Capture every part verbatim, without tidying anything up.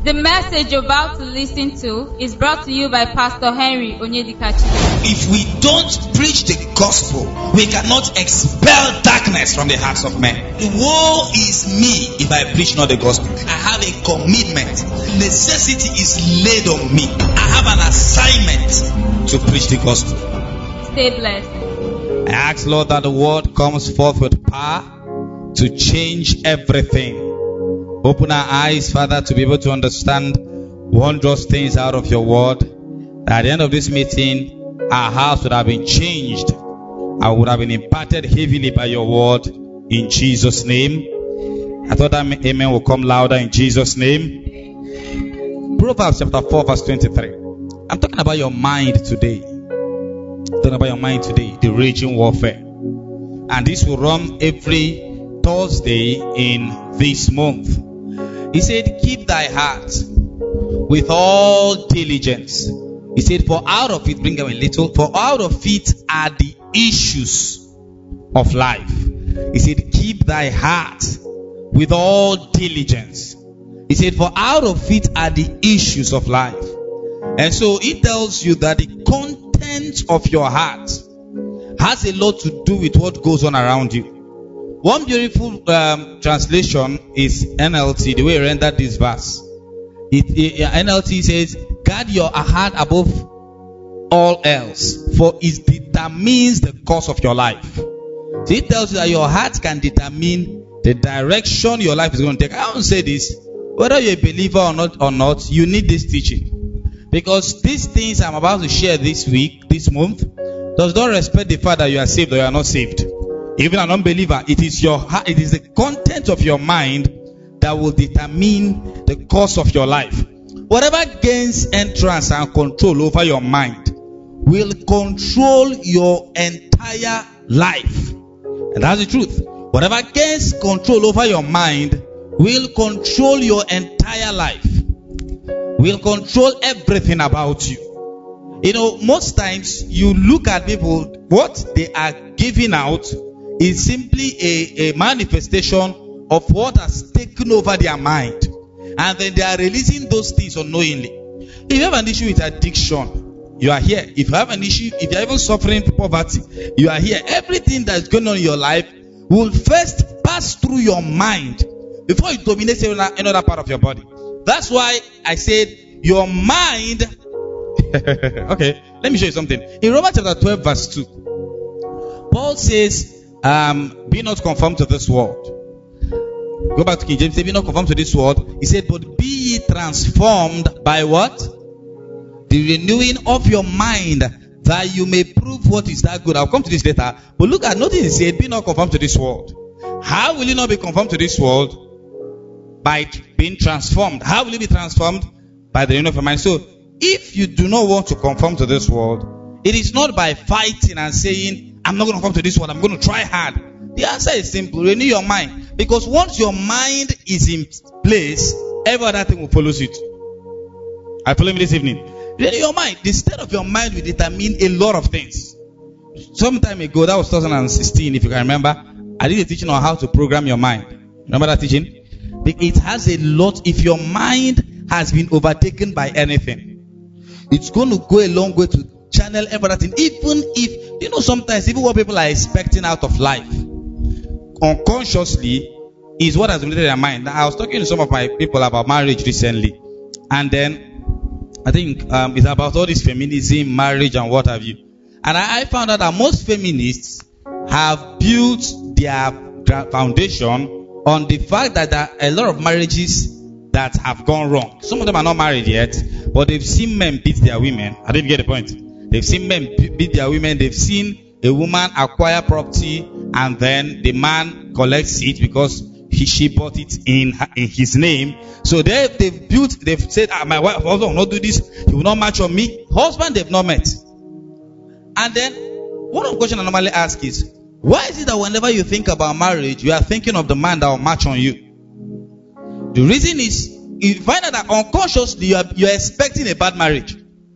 The message you're about to listen to is brought to you by Pastor Henry Onyedikachi. If we don't preach the gospel, we cannot expel darkness from the hearts of men. Woe is me if I preach not the gospel. I have a commitment. Necessity is laid on me. I have an assignment to preach the gospel. Stay blessed. I ask, Lord, that the word comes forth with power to change everything. Open our eyes, Father, to be able to understand wondrous things out of your word. At the end of this meeting, our house would have been changed. I would have been imparted heavily by your word in Jesus' name. I thought that amen will come louder in Jesus' name. Proverbs chapter four, verse twenty-three. I'm talking about your mind today. I'm talking about your mind today, the raging warfare. And this will run every Thursday in this month. He said, keep thy heart with all diligence. He said, for out of it, bring them a little, for out of it are the issues of life. He said, keep thy heart with all diligence. He said, for out of it are the issues of life. And so it tells you that the content of your heart has a lot to do with what goes on around you. One beautiful um, translation is N L T, the way it rendered this verse. It, it, N L T says, guard your heart above all else, for it determines the course of your life. So it tells you that your heart can determine the direction your life is going to take. I don't say this, whether you're a believer or not, or not, you need this teaching. Because these things I'm about to share this week, this month, does not respect the fact that you are saved or you are not saved. Even an unbeliever, it is your heart, it is the content of your mind that will determine the course of your life. Whatever gains entrance and control over your mind will control your entire life. And that's the truth. Whatever gains control over your mind will control your entire life. Will control everything about you. You know, most times you look at people, what they are giving out is simply a, a manifestation of what has taken over their mind. And then they are releasing those things unknowingly. If you have an issue with addiction, you are here. If you have an issue, if you are even suffering poverty, you are here. Everything that's going on in your life will first pass through your mind before it dominates another part of your body. That's why I said your mind. Okay, let me show you something. In Romans chapter twelve, verse two, Paul says, Um, be not conformed to this world. Go back to King James. Say, be not conformed to this world. He said, but be ye transformed by what? The renewing of your mind, that you may prove what is that good. I'll come to this later. But look at, notice he said, be not conformed to this world. How will you not be conformed to this world? By being transformed. How will you be transformed? By the renewing of your mind. So, if you do not want to conform to this world, it is not by fighting and saying, I'm not going to come to this one. I'm going to try hard. The answer is simple. Renew your mind. Because once your mind is in place, every other thing will follow suit. I follow me this evening. Renew your mind. The state of your mind will determine a lot of things. Some time ago, that was two thousand sixteen, if you can remember, I did a teaching on how to program your mind. Remember that teaching? It has a lot. If your mind has been overtaken by anything, it's going to go a long way to channel everything. Even if, you know, sometimes even what people are expecting out of life unconsciously is what has dominated their mind. Now, I was talking to some of my people about marriage recently, and then I think um, it's about all this feminism, marriage, and what have you. And I, I found out that most feminists have built their foundation on the fact that there are a lot of marriages that have gone wrong. Some of them are not married yet, but they've seen men beat their women. I didn't get the point. They've seen men beat their women. They've seen a woman acquire property and then the man collects it because he, she bought it in, in his name. So they, they've built, they've said, ah, my wife husband will not do this. He will not match on me. Husband they've not met. And then one of the questions I normally ask is, why is it that whenever you think about marriage, you are thinking of the man that will match on you? The reason is, you find out that unconsciously you are, you are expecting a bad marriage.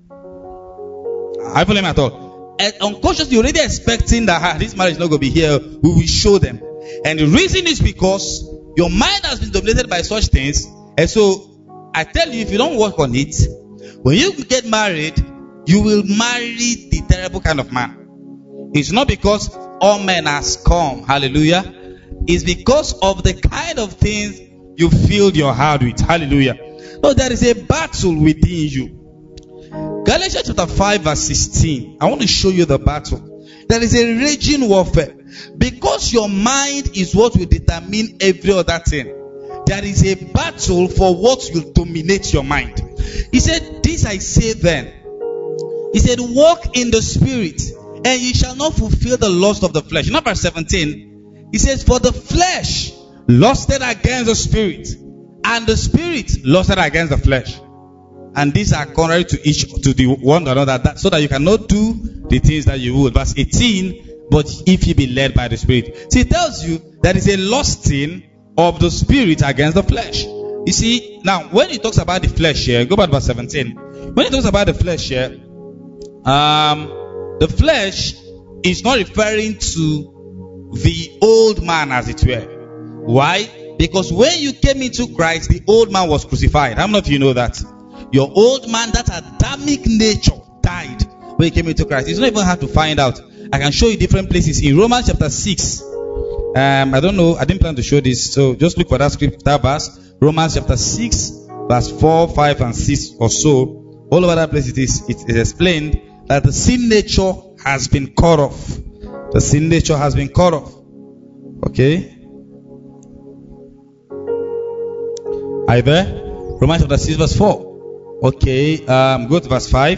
I follow him at all. And unconsciously you're already expecting that ah, this marriage is not going to be here. We will show them. And the reason is because your mind has been dominated by such things. And so I tell you, if you don't work on it, when you get married, you will marry the terrible kind of man. It's not because all men are scum, hallelujah. It's because of the kind of things you filled your heart with, hallelujah. No, there is a battle within you. Galatians chapter five verse sixteen. I want to show you the battle. There is a raging warfare. Because your mind is what will determine every other thing. There is a battle for what will dominate your mind. He said, this I say then. He said, walk in the spirit, and ye shall not fulfill the lust of the flesh. Number seventeen, he says, for the flesh lusted against the spirit, and the spirit lusted against the flesh. And these are contrary to each to the one another, that, so that you cannot do the things that you would. Verse eighteen, but if you be led by the spirit. See, it tells you there is a lusting of the spirit against the flesh. You see, now when he talks about the flesh here, go back to verse seventeen. When he talks about the flesh here, um, the flesh is not referring to the old man, as it were. Why? Because when you came into Christ, the old man was crucified. How many of you know that? Your old man, that Adamic nature, died when you came into Christ. It's not even hard to find out. I can show you different places. In Romans chapter six, um, I don't know, I didn't plan to show this, so just look for that script, that verse. Romans chapter six, verse four, five, and six or so. All over that place it is, it is explained that the sin nature has been cut off. The sin nature has been cut off. Okay? Are you there? Romans chapter six, verse four. Okay, um, go to verse five.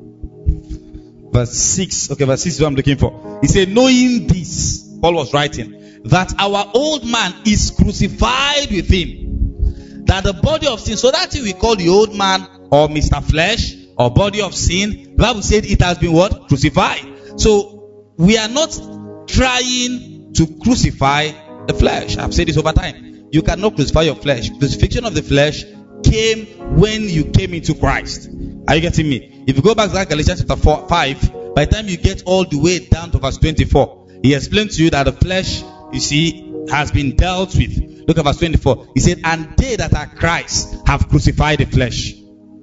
Verse six. Okay, verse six is what I'm looking for. He said, knowing this, Paul was writing, that our old man is crucified with him, that the body of sin, so that thing we call the old man, or Mister Flesh, or body of sin, the Bible said it has been what? Crucified. So, we are not trying to crucify the flesh. I've said this over time. You cannot crucify your flesh. The crucifixion of the flesh came when you came into Christ. Are you getting me? If you go back to that Galatians chapter four, five, by the time you get all the way down to verse twenty-four, he explained to you that the flesh, you see, has been dealt with. Look at verse twenty-four. He said, and they that are Christ have crucified the flesh.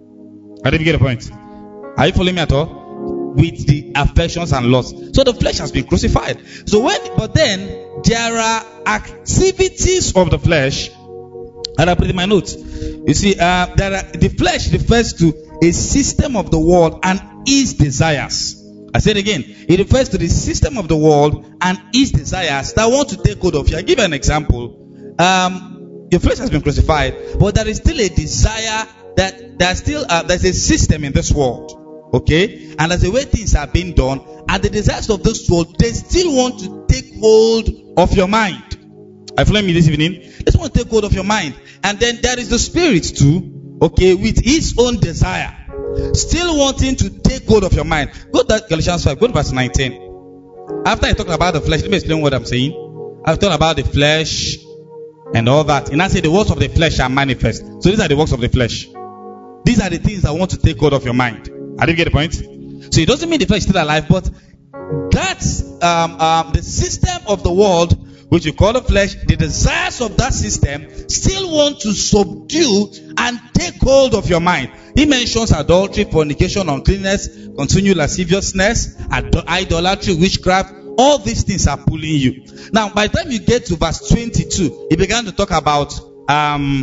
I didn't get the point. Are you following me at all? With the affections and lusts. So the flesh has been crucified. So when, but then there are activities of the flesh. And I put in my notes. You see, uh, there are, the flesh refers to a system of the world and its desires. I said again, it refers to the system of the world and its desires that want to take hold of you. I'll give you an example. Um, your flesh has been crucified, but there is still a desire that there's still uh, there's a system in this world, okay? And as the way things are being done, and the desires of this world, they still want to take hold of your mind. I follow me this evening. They just want to take hold of your mind. And then there is the spirit too, okay, with his own desire, still wanting to take hold of your mind. Go to Galatians five, go to verse nineteen. After I talk about the flesh, let me explain what I'm saying. I've talked about the flesh and all that. And I say the works of the flesh are manifest. So these are the works of the flesh. These are the things that want to take hold of your mind. I didn't get the point. So it doesn't mean the flesh is still alive, but that's um, um, the system of the world, which you call the flesh. The desires of that system still want to subdue and take hold of your mind. He mentions adultery, fornication, uncleanness, continual lasciviousness, ad- idolatry, witchcraft. All these things are pulling you. Now, by the time you get to verse twenty-two, he began to talk about um,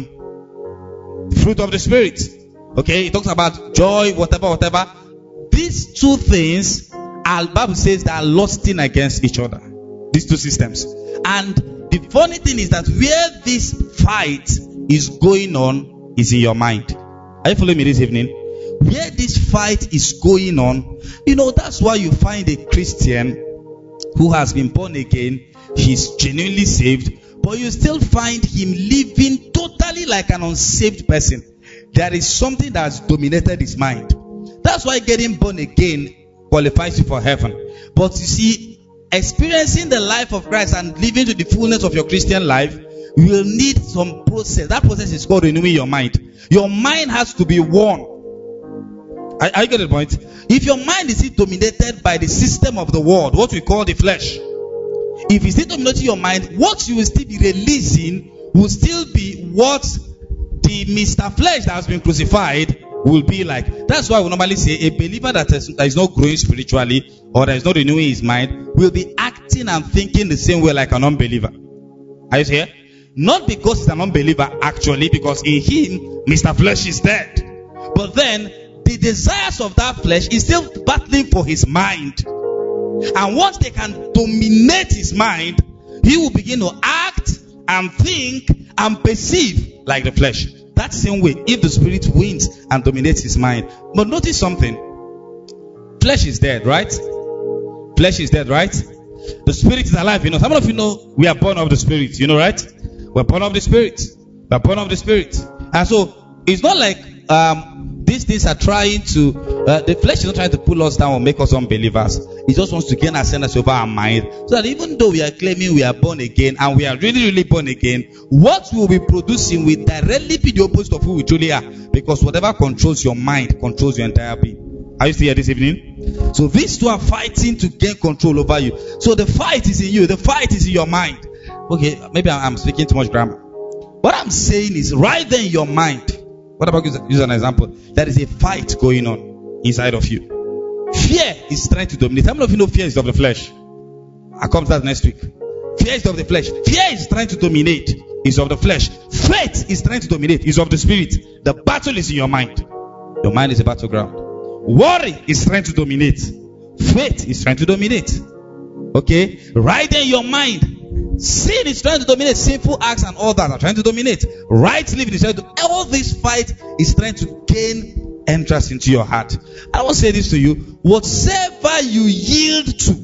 fruit of the spirit. Okay, he talks about joy, whatever, whatever. These two things, the Bible says, they are lusting against each other. These two systems. And the funny thing is that where this fight is going on is in your mind. Are you following me this evening? Where this fight is going on, you know, that's why you find a Christian who has been born again, he's genuinely saved, but you still find him living totally like an unsaved person. There is something that has dominated his mind. That's why getting born again qualifies you for heaven. But you see, experiencing the life of Christ and living to the fullness of your Christian life will need some process. That process is called renewing your mind. Your mind has to be won. I, I get the point. If your mind is still dominated by the system of the world, what we call the flesh, if it's still dominating your mind, what you will still be releasing will still be what the Mister Flesh that has been crucified will be like. That's why we normally say a believer that is, that is not growing spiritually or that is not renewing his mind will be acting and thinking the same way like an unbeliever. Are you here? Not because he's an unbeliever, actually, because in him, Mister Flesh is dead. But then, the desires of that flesh is still battling for his mind. And once they can dominate his mind, he will begin to act and think and perceive like the flesh. That same way, if the spirit wins and dominates his mind. But notice something. Flesh is dead, right? Flesh is dead, right? The spirit is alive. You know, some of you know we are born of the spirit. You know, right? We're born of the spirit. We're born of the spirit. And so, it's not like um, these things are trying to, uh, the flesh is not trying to pull us down or make us unbelievers. It just wants to gain ascendancy over our mind. So that even though we are claiming we are born again and we are really, really born again, what we will be producing will directly be the opposite of who we truly are. Because whatever controls your mind controls your entire being. Are you still here this evening? So these two are fighting to gain control over you. So the fight is in you. The fight is in your mind. Okay, maybe I'm speaking too much grammar. What I'm saying is right there in your mind. What about use, use an example? There is a fight going on inside of you. Fear is trying to dominate. How many of you know fear is of the flesh? I'll come to that next week. Fear is of the flesh. Fear is trying to dominate. Is of the flesh. Faith is trying to dominate. Is of the spirit. The battle is in your mind. Your mind is a battleground. Worry is trying to dominate. Faith is trying to dominate. Okay? Right there in your mind. Sin is trying to dominate. Sinful acts and all that are trying to dominate. Right living is trying to. All this fight is trying to gain entrance into your heart. I want to say this to you. Whatever you yield to,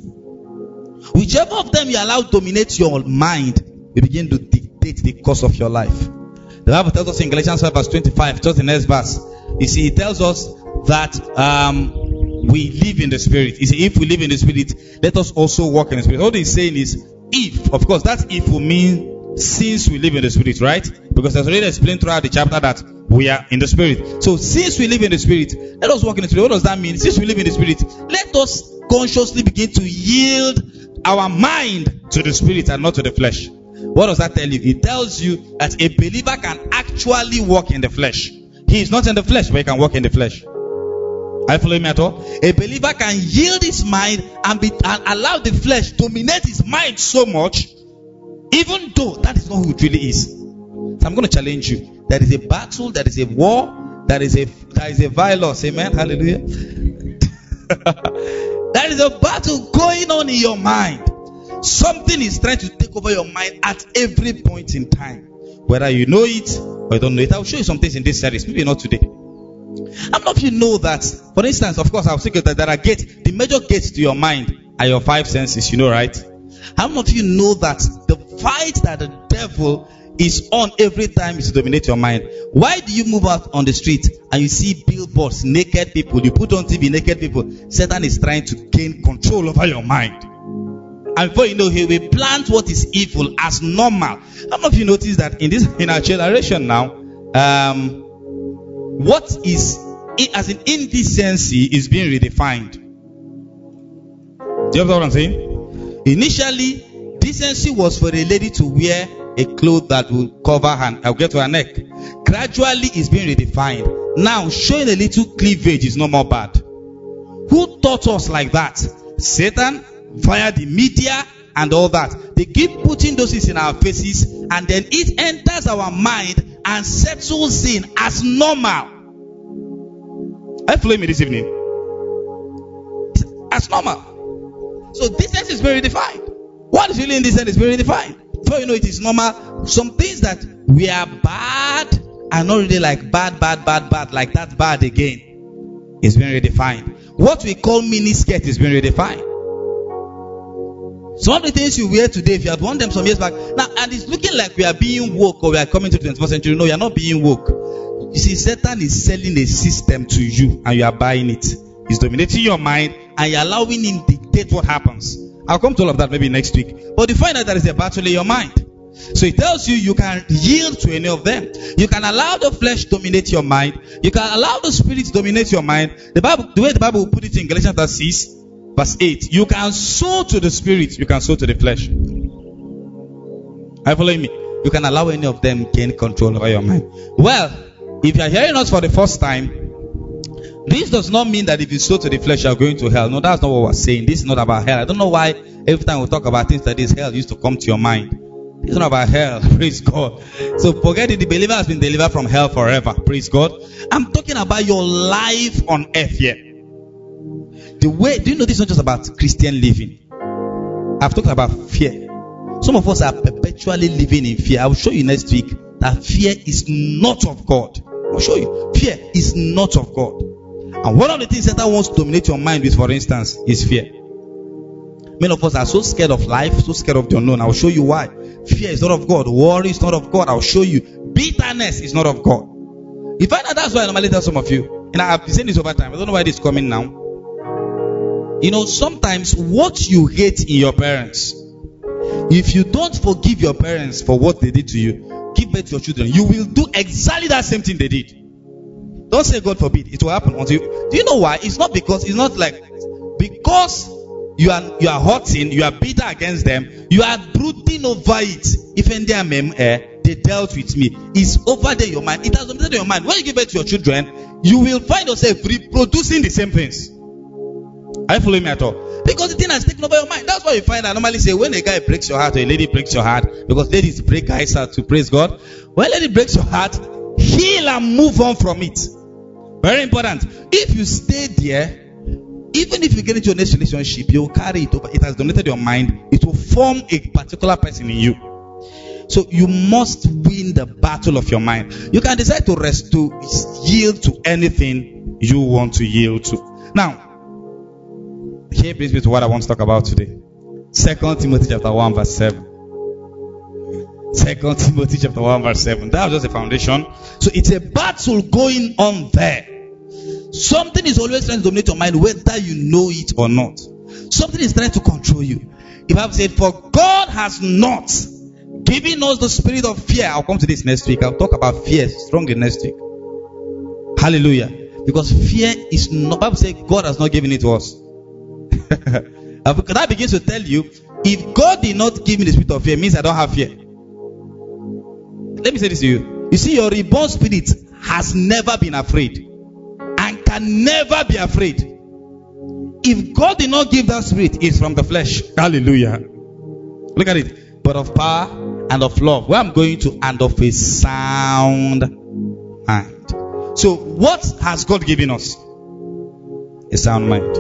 whichever of them you allow dominate your mind, you begin to dictate the course of your life. The Bible tells us in Galatians five verse twenty-five, just the next verse. You see, it tells us that um, we live in the Spirit. You see, if we live in the Spirit, let us also walk in the Spirit. What he's saying is, if, of course, that if will mean since we live in the Spirit, right? Because there's already explained throughout the chapter that we are in the Spirit. So since we live in the Spirit, let us walk in the Spirit. What does that mean? Since we live in the Spirit, let us consciously begin to yield our mind to the Spirit and not to the flesh. What does that tell you? It tells you that a believer can actually walk in the flesh. He is not in the flesh, but he can walk in the flesh. Are you following me at all? A believer can yield his mind and, be, and allow the flesh dominate his mind so much, even though that is not who it really is. So I'm going to challenge you. There is a battle, there is a war, there is a there is a violence. Amen. Hallelujah. There is a battle going on in your mind. Something is trying to take over your mind at every point in time. Whether you know it or you don't know it. I will show you some things in this series. Maybe not today. How many of you know that, for instance, of course, I'll say that there are gates. The major gates to your mind are your five senses, you know, right? How many of you know that the fight that the devil is on every time is to dominate your mind? Why do you move out on the street and you see billboards, naked people, you put on T V, naked people? Satan is trying to gain control over your mind. And before you know, he will plant what is evil as normal. How many of you notice that in this, in our generation now, um, what is, as in indecency, is being redefined. Do you know what I'm saying? Initially, decency was for a lady to wear a cloth that will cover her, I'll get to her neck. Gradually, it's being redefined. Now, showing a little cleavage is no more bad. Who taught us like that? Satan, via the media and all that. They keep putting those things in our faces, and then it enters our mind and settles in as normal. Are you following me this evening? As normal. So decency is very defined. What is really indecent is very defined. Before you know it is normal. Some things that we are bad are not really like bad, bad, bad, bad, like that bad again. It's being redefined. What we call mini skirt is being redefined. Some of the things you wear today, if you had worn them some years back, now, and it's looking like we are being woke or we are coming to the twenty-first century. No, you are not being woke. You see, Satan is selling a system to you and you are buying it. He's dominating your mind and you're allowing him dictate what happens. I'll come to all of that maybe next week. But you find out there is a battle in your mind. So it tells you you can yield to any of them. You can allow the flesh dominate your mind. You can allow the spirit dominate your mind. The Bible, the way the Bible will put it in Galatians six, verse eight, you can sow to the spirit, you can sow to the flesh. Are you following me? you can allow any of them gain control over your mind. Well, if you are hearing us for the first time, this does not mean that if you sow to the flesh, you are going to hell. No, that's not what we're saying. This is not about hell. I don't know why every time we talk about things like this, hell used to come to your mind. It's not about hell. Praise God. So forget it. The believer has been delivered from hell forever. Praise God. I'm talking about your life on earth here. The way, do you know this is not just about Christian living? I've talked about fear. Some of us are perpetually living in fear. I will show you next week that fear is not of God. I'll show you. Fear is not of God. And one of the things Satan wants to dominate your mind with, for instance, is fear. Many of us are so scared of life, so scared of the unknown. I'll show you why. Fear is not of God. Worry is not of God. I'll show you. Bitterness is not of God. In fact, that's why I normally tell some of you. And I've been saying this over time. I don't know why this is coming now. You know, sometimes what you hate in your parents, if you don't forgive your parents for what they did to you, give birth to your children, you will do exactly that same thing they did. Don't say God forbid. It will happen until you. Do you know why? It's not because, it's not like, because you are you are hurting, you are bitter against them, you are brooding over it. If they dealt with me, it's over there in your mind. It has dominated your mind. When you give birth to your children, you will find yourself reproducing the same things. Are you following me at all? Because the thing has taken over your mind. That's why you find I normally say when a guy breaks your heart or a lady breaks your heart, because ladies break guys' heart to praise God. When a lady breaks your heart, heal and move on from it. Very important. If you stay there, even if you get into your next relationship, you'll carry it over. It has dominated your mind. It will form a particular person in you. So you must win the battle of your mind. You can decide to rest, to yield to anything you want to yield to. Now, here brings me to what I want to talk about today. Second Timothy chapter one verse seven. Second Timothy chapter one verse seven. That was just a foundation. So it's a battle going on there. Something is always trying to dominate your mind, whether you know it or not. Something is trying to control you. If I've said, for God has not given us the spirit of fear. I'll come to this next week. I'll talk about fear strongly next week. Hallelujah. Because fear is not, Bible says God has not given it to us. That begins to tell you, if God did not give me the spirit of fear, it means I don't have fear. Let me say this to you. You see, your reborn spirit has never been afraid and can never be afraid. If God did not give that spirit, it's from the flesh. Hallelujah. Look at it. But of power and of love. Where I'm going to, and of a sound mind. So what has God given us? A sound mind.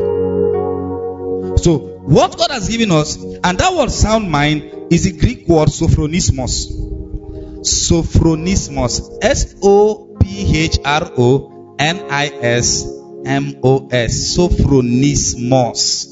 So what God has given us, and that word sound mind is the Greek word sophronismos. Sophronismos. S O P H R O N I S M O S. Sophronismos.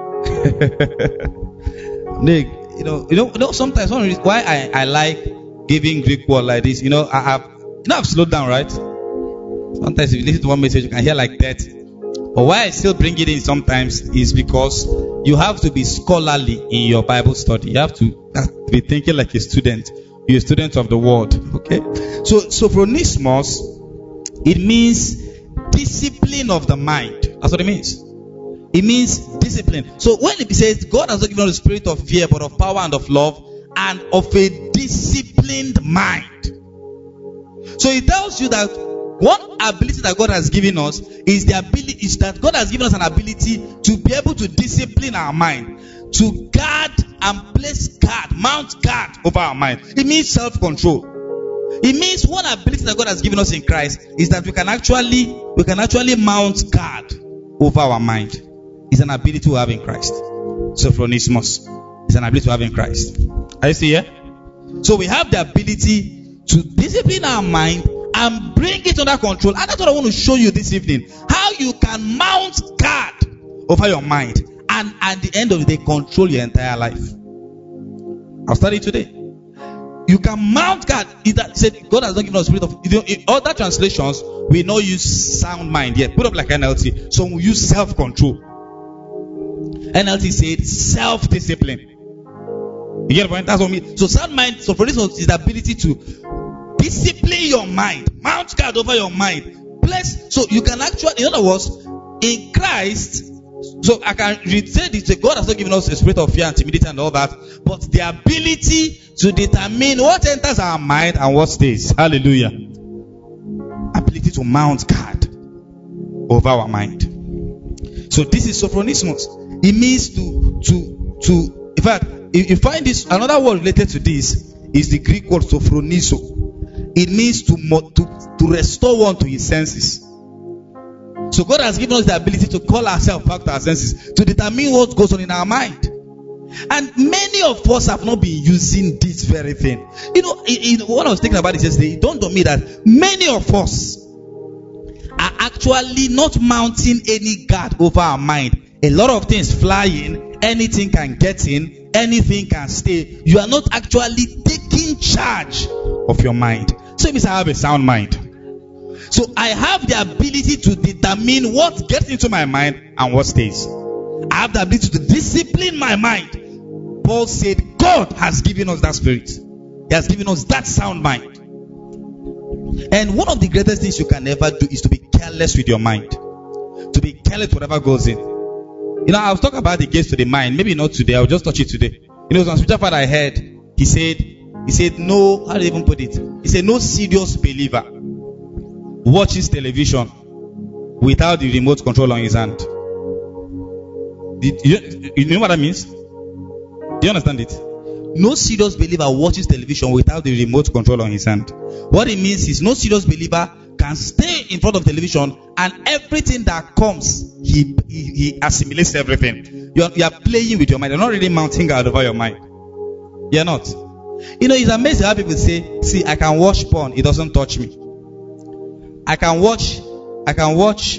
Nick, you know, you know, you know, sometimes one reason why I, I like giving Greek word like this, you know, I have, you know, I've slowed down, right? Sometimes if you listen to one message, you can hear like that. But why I still bring it in sometimes is because you have to be scholarly in your Bible study. You have to, have to be thinking like a student. You're a student of the word. Okay? So, sophronismos, it means discipline of the mind. That's what it means. It means discipline. So when it says God has not given us the spirit of fear, but of power and of love and of a disciplined mind. So it tells you that one ability that God has given us is the ability is that God has given us an ability to be able to discipline our mind, to guard and place guard, mount guard over our mind. It means self-control. It means one ability that God has given us in Christ is that we can actually we can actually mount guard over our mind. It's an ability we have in Christ. Sophronismos is an ability we have in Christ. Are you still here? So we have the ability to discipline our mind and bring it under control. And that's what I want to show you this evening. How you can mount guard over your mind and at the end of the day control your entire life. I'll study today. You can mount guard. It said God has not given us spirit of, you know, in other translations we not use sound mind yet. Put up like N L T. So we use self-control. N L T said self-discipline. You get the point? That's what I mean. So sound mind, so for this one is the ability to discipline your mind, mount guard over your mind. Place, so you can actually, in other words, in Christ, So I can say this: God has not given us a spirit of fear and timidity and all that, but the ability to determine what enters our mind and what stays. Hallelujah. Ability to mount guard over our mind. So this is sophronismus. It means to to to. In fact, if you find this, another word related to this is the Greek word sophronizo. It means to to to restore one to his senses. So God has given us the ability to call ourselves back to our senses, to determine what goes on in our mind. And many of us have not been using this very thing. You know, it, it, when I was thinking about this yesterday, it dawned on me that many of us are actually not mounting any guard over our mind. A lot of things flying, anything can get in, anything can stay. You are not actually taking charge of your mind. So it means I have a sound mind. So I have the ability to determine what gets into my mind and what stays. I have the ability to discipline my mind. Paul said God has given us that spirit. He has given us that sound mind. And one of the greatest things you can ever do is to be careless with your mind. To be careless whatever goes in. You know, I was talking about the gates to the mind. Maybe not today. I'll just touch it today. You know, some spiritual father I heard, he said, he said, no, how do you even put it? He said, no serious believer watches television without the remote control on his hand. Did you, you know what that means? Do you understand it? No serious believer watches television without the remote control on his hand. What it means is no serious believer can stay in front of television and everything that comes, he he, he assimilates everything. You are, you are playing with your mind. You're not really mounting guard over your mind. You're not. You know, it's amazing how people say, see, I can watch porn, it doesn't touch me. I can watch, I can watch,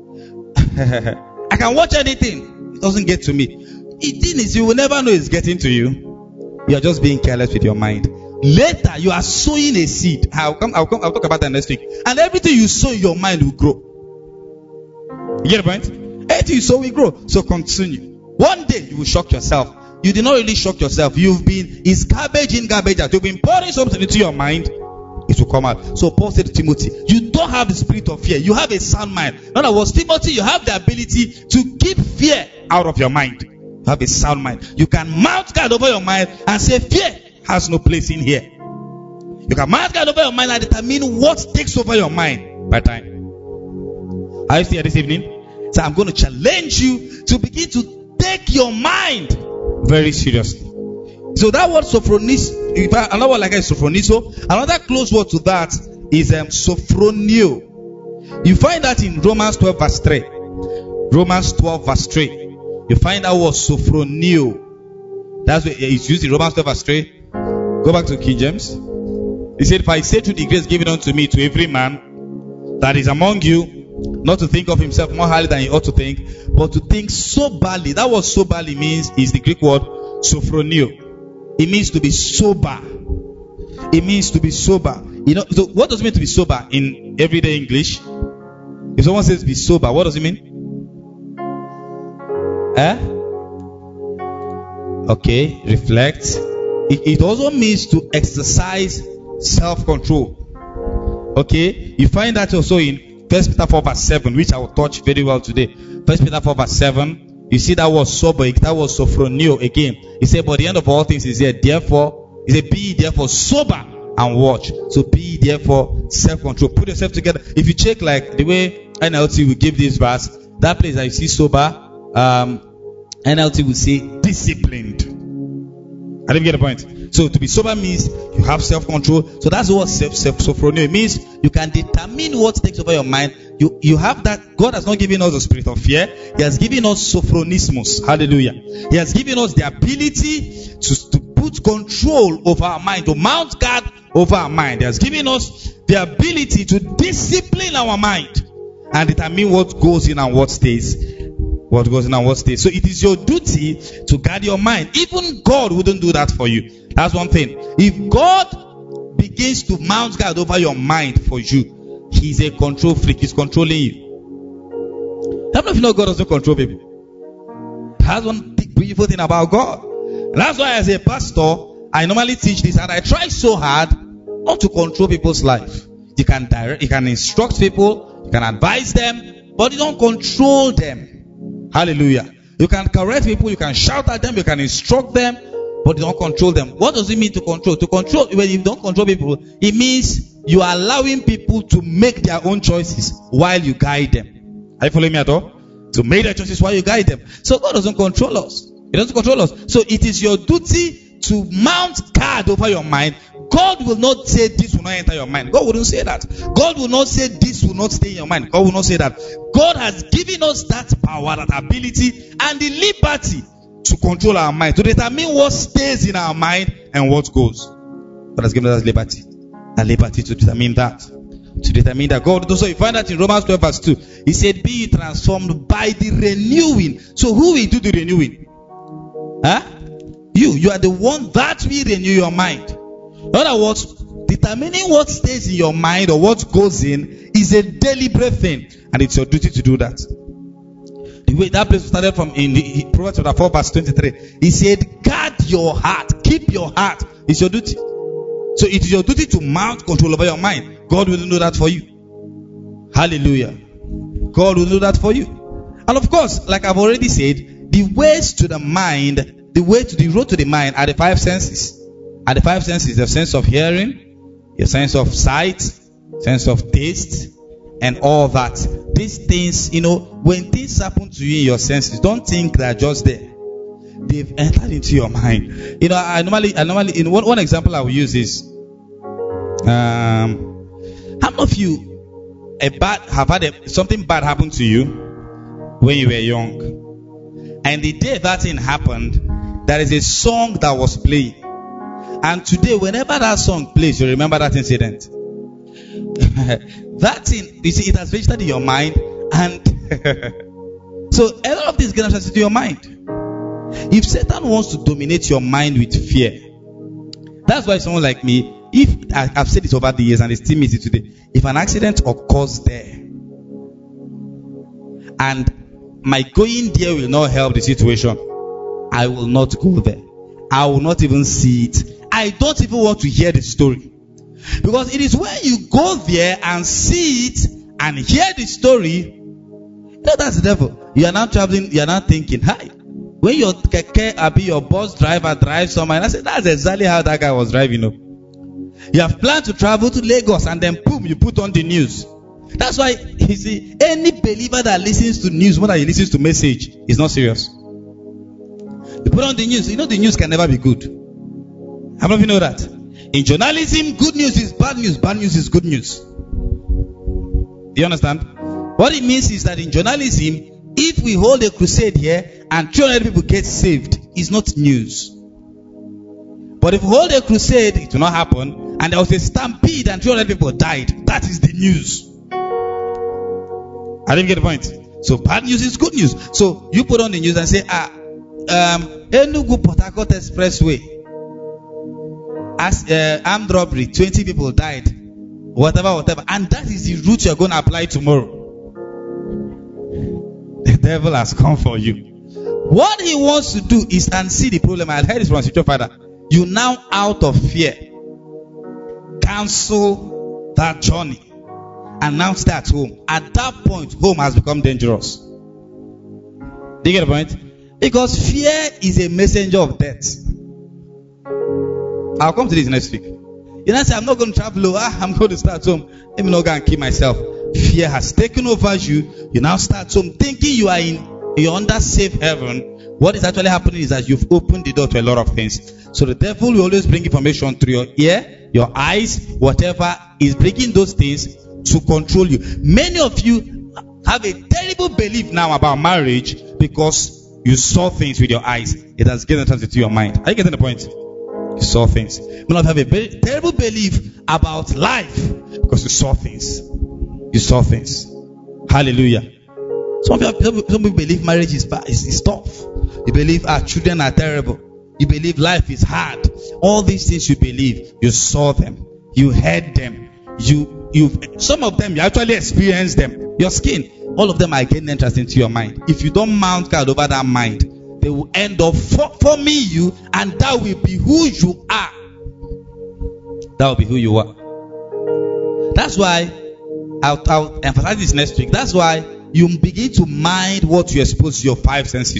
I can watch anything. It doesn't get to me. The thing is, you will never know it's getting to you. You are just being careless with your mind. Later, you are sowing a seed. I'll come, I'll come, I'll talk about that next week. And everything you sow in your mind will grow. You get the point? Everything you sow will grow. So continue. One day you will shock yourself. You did not really shock yourself. You've been, it's garbage in, garbage out. You've been pouring something into your mind. It will come out. So Paul said to Timothy, you don't have the spirit of fear. You have a sound mind. In other words, Timothy, you have the ability to keep fear out of your mind. You have a sound mind. You can mount guard over your mind and say fear has no place in here. You can mount guard over your mind and determine what takes over your mind by time. Are you here this evening? So I'm going to challenge you to begin to take your mind very seriously. So that word sophronis, another word like that is sophronizo. Another close word to that is um, sophronio. You find that in Romans twelve verse three. Romans twelve verse three. You find that word sophronio. That's what it's used in Romans twelve verse three. Go back to King James. He said, if I say to the grace given unto me to every man that is among you, not to think of himself more highly than he ought to think, but to think soberly. That word soberly means is the Greek word sophronio. It means to be sober. It means to be sober. You know, so what does it mean to be sober in everyday English? If someone says be sober, what does it mean? Eh? Okay, reflect. It, it also means to exercise self-control. Okay, you find that also in First Peter four verse seven, which I will touch very well today. First Peter four verse seven. You see that was sober, that was sophronio again. He said, but the end of all things is here. Therefore, he said, be ye therefore sober and watch. So be ye therefore self-control. Put yourself together. If you check like the way N L T will give this verse, that place that you see sober, um, N L T will say disciplined. I didn't get the point. So to be sober means you have self-control. So that's what self self sophronio means. You can determine what takes over your mind. You you have that. God has not given us the spirit of fear. He has given us sophronismus. Hallelujah. He has given us the ability to, to put control over our mind, to mount guard over our mind. He has given us the ability to discipline our mind and determine what goes in and what stays. What goes in and what stays. So it is your duty to guard your mind. Even God wouldn't do that for you. That's one thing. If God begins to mount guard over your mind for you, He's a control freak. He's controlling you. How many of you know God doesn't control people? That's one big beautiful thing about God. And that's why as a pastor, I normally teach this, and I try so hard not to control people's life. You can direct, you can instruct people, you can advise them, but you don't control them. Hallelujah. You can correct people, you can shout at them, you can instruct them, but you don't control them. What does it mean to control? To control, when you don't control people, it means you are allowing people to make their own choices while you guide them. Are you following me at all? To make their choices while you guide them. So God doesn't control us. He doesn't control us. So it is your duty to mount guard over your mind. God will not say this will not enter your mind. God wouldn't say that. God will not say this will not stay in your mind. God will not say that. God has given us that power, that ability, and the liberty to control our mind, to determine what stays in our mind and what goes. God has given us that liberty. A liberty to determine that. To determine that. God also, you find that in Romans twelve verse two. He said, be ye transformed by the renewing. So who will do the renewing? Huh? You. You are the one that will renew your mind. In other words, determining what stays in your mind or what goes in is a deliberate thing, and it's your duty to do that. The way that place started from in the Proverbs chapter four verse twenty-three, he said, guard your heart, keep your heart. It's your duty. So it is your duty to mount control over your mind. God will do that for you. Hallelujah. God will do that for you. And of course, like I've already said, the ways to the mind, the way to the road to the mind are the five senses. Are the five senses: the sense of hearing, your sense of sight, sense of taste, and all that. These things, you know, when things happen to you in your senses, don't think they're just there. They've entered into your mind. You know, I normally, I normally, in one, one example I will use is, um, how many of you a bad have had a, something bad happen to you when you were young, and the day that thing happened, there is a song that was playing. And today, whenever that song plays, you remember that incident. That thing, you see, it has registered in your mind, and so a lot of things get into your mind. If Satan wants to dominate your mind with fear, that's why someone like me, if I, I've said it over the years and they still miss it today, if an accident occurs there, and my going there will not help the situation, I will not go there. I will not even see it. I don't even want to hear the story. Because it is when you go there and see it and hear the story, you know, that's the devil. You are now traveling, you are now thinking, hi. When your keke, abi your bus driver drives somewhere, and I said, that's exactly how that guy was driving. You know. You have planned to travel to Lagos, and then boom, you put on the news. That's why, you see, any believer that listens to news more than he listens to message is not serious. You put on the news, you know the news can never be good. How many of you know that? In journalism, good news is bad news, bad news is good news. Do you understand? What it means is that in journalism, if we hold a crusade here and three hundred people get saved, it's not news. But if we hold a crusade, it will not happen, and there was a stampede and three hundred people died, that is the news. I didn't get the point. So bad news is good news. So you put on the news and say, ah, um, Enugu Port Harcourt Expressway, as uh, armed robbery, twenty people died, whatever, whatever, and that is the route you're going to apply tomorrow. The devil has come for you. What he wants to do is, and see the problem, I heard this from your father. You now, out of fear, cancel that journey and now stay at home. At that point, home has become dangerous. Do you get the point? Because fear is a messenger of death. I'll come to this next week. You know, say, I'm not going to travel. Ah, I'm going to start home. Let me not go and kill myself. Fear has taken over you. You now start home thinking you are in, you're under safe heaven. What is actually happening is that you've opened the door to a lot of things. So the devil will always bring information through your ear, your eyes, whatever is bringing those things to control you. Many of you have a terrible belief now about marriage because you saw things with your eyes. It has given entrance into your mind. Are you getting the point? You saw things. Many of you have a be- terrible belief about life because you saw things. You saw things. Hallelujah. Some of you, some people believe marriage is, is, is tough. You believe our children are terrible. You believe life is hard. All these things you believe, you saw them. You heard them. You, you. Some of them, you actually experienced them. Your skin, all of them are getting entrance into your mind. If you don't mount guard over that mind, they will end up forming you, and that will be who you are. That will be who you are. That's why I'll, I'll emphasize this next week. That's why you begin to mind what you expose your five senses to.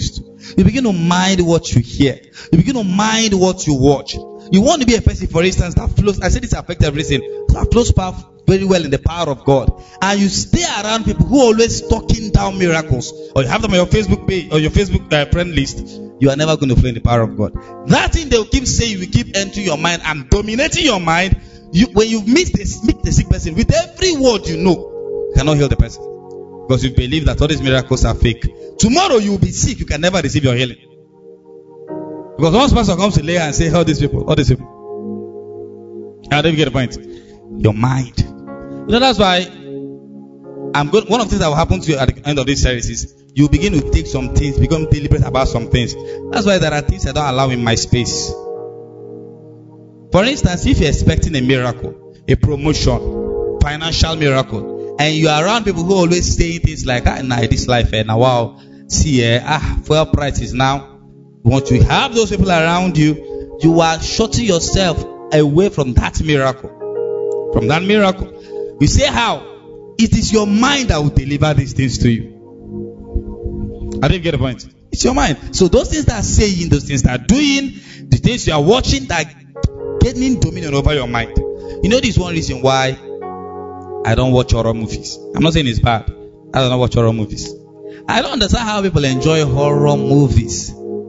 You begin to mind what you hear. You begin to mind what you watch. You want to be a person, for instance, that flows. I said this affects everything. That flows power very well in the power of God. And you stay around people who are always talking down miracles. Or you have them on your Facebook page or your Facebook uh, friend list. You are never going to flow in the power of God. That thing they will keep saying will keep entering your mind and dominating your mind. You, when you meet the, meet the sick person, with every word you know, you cannot heal the person. Because you believe that all these miracles are fake. Tomorrow you will be sick, you can never receive your healing. Because once pastor comes to lay and say, all these people, all these people. How do you get the point? Your mind. You know, that's why I'm good. One of the things that will happen to you at the end of this series is you begin to take some things, become deliberate about some things. That's why there are things I don't allow in my space. For instance, if you're expecting a miracle, a promotion, financial miracle, and you are around people who always saying things like, ah, nah, this life, eh, now, wow, see, eh, ah, fuel prices now. Once you have those people around you, you are shutting yourself away from that miracle. From that miracle. You say how? It is your mind that will deliver these things to you. I didn't get the point. It's your mind. So those things that are saying, those things that are doing, the things you are watching that are getting dominion over your mind. You know, this is one reason why I don't watch horror movies. I'm not saying it's bad. I don't watch horror movies. I don't understand how people enjoy horror movies.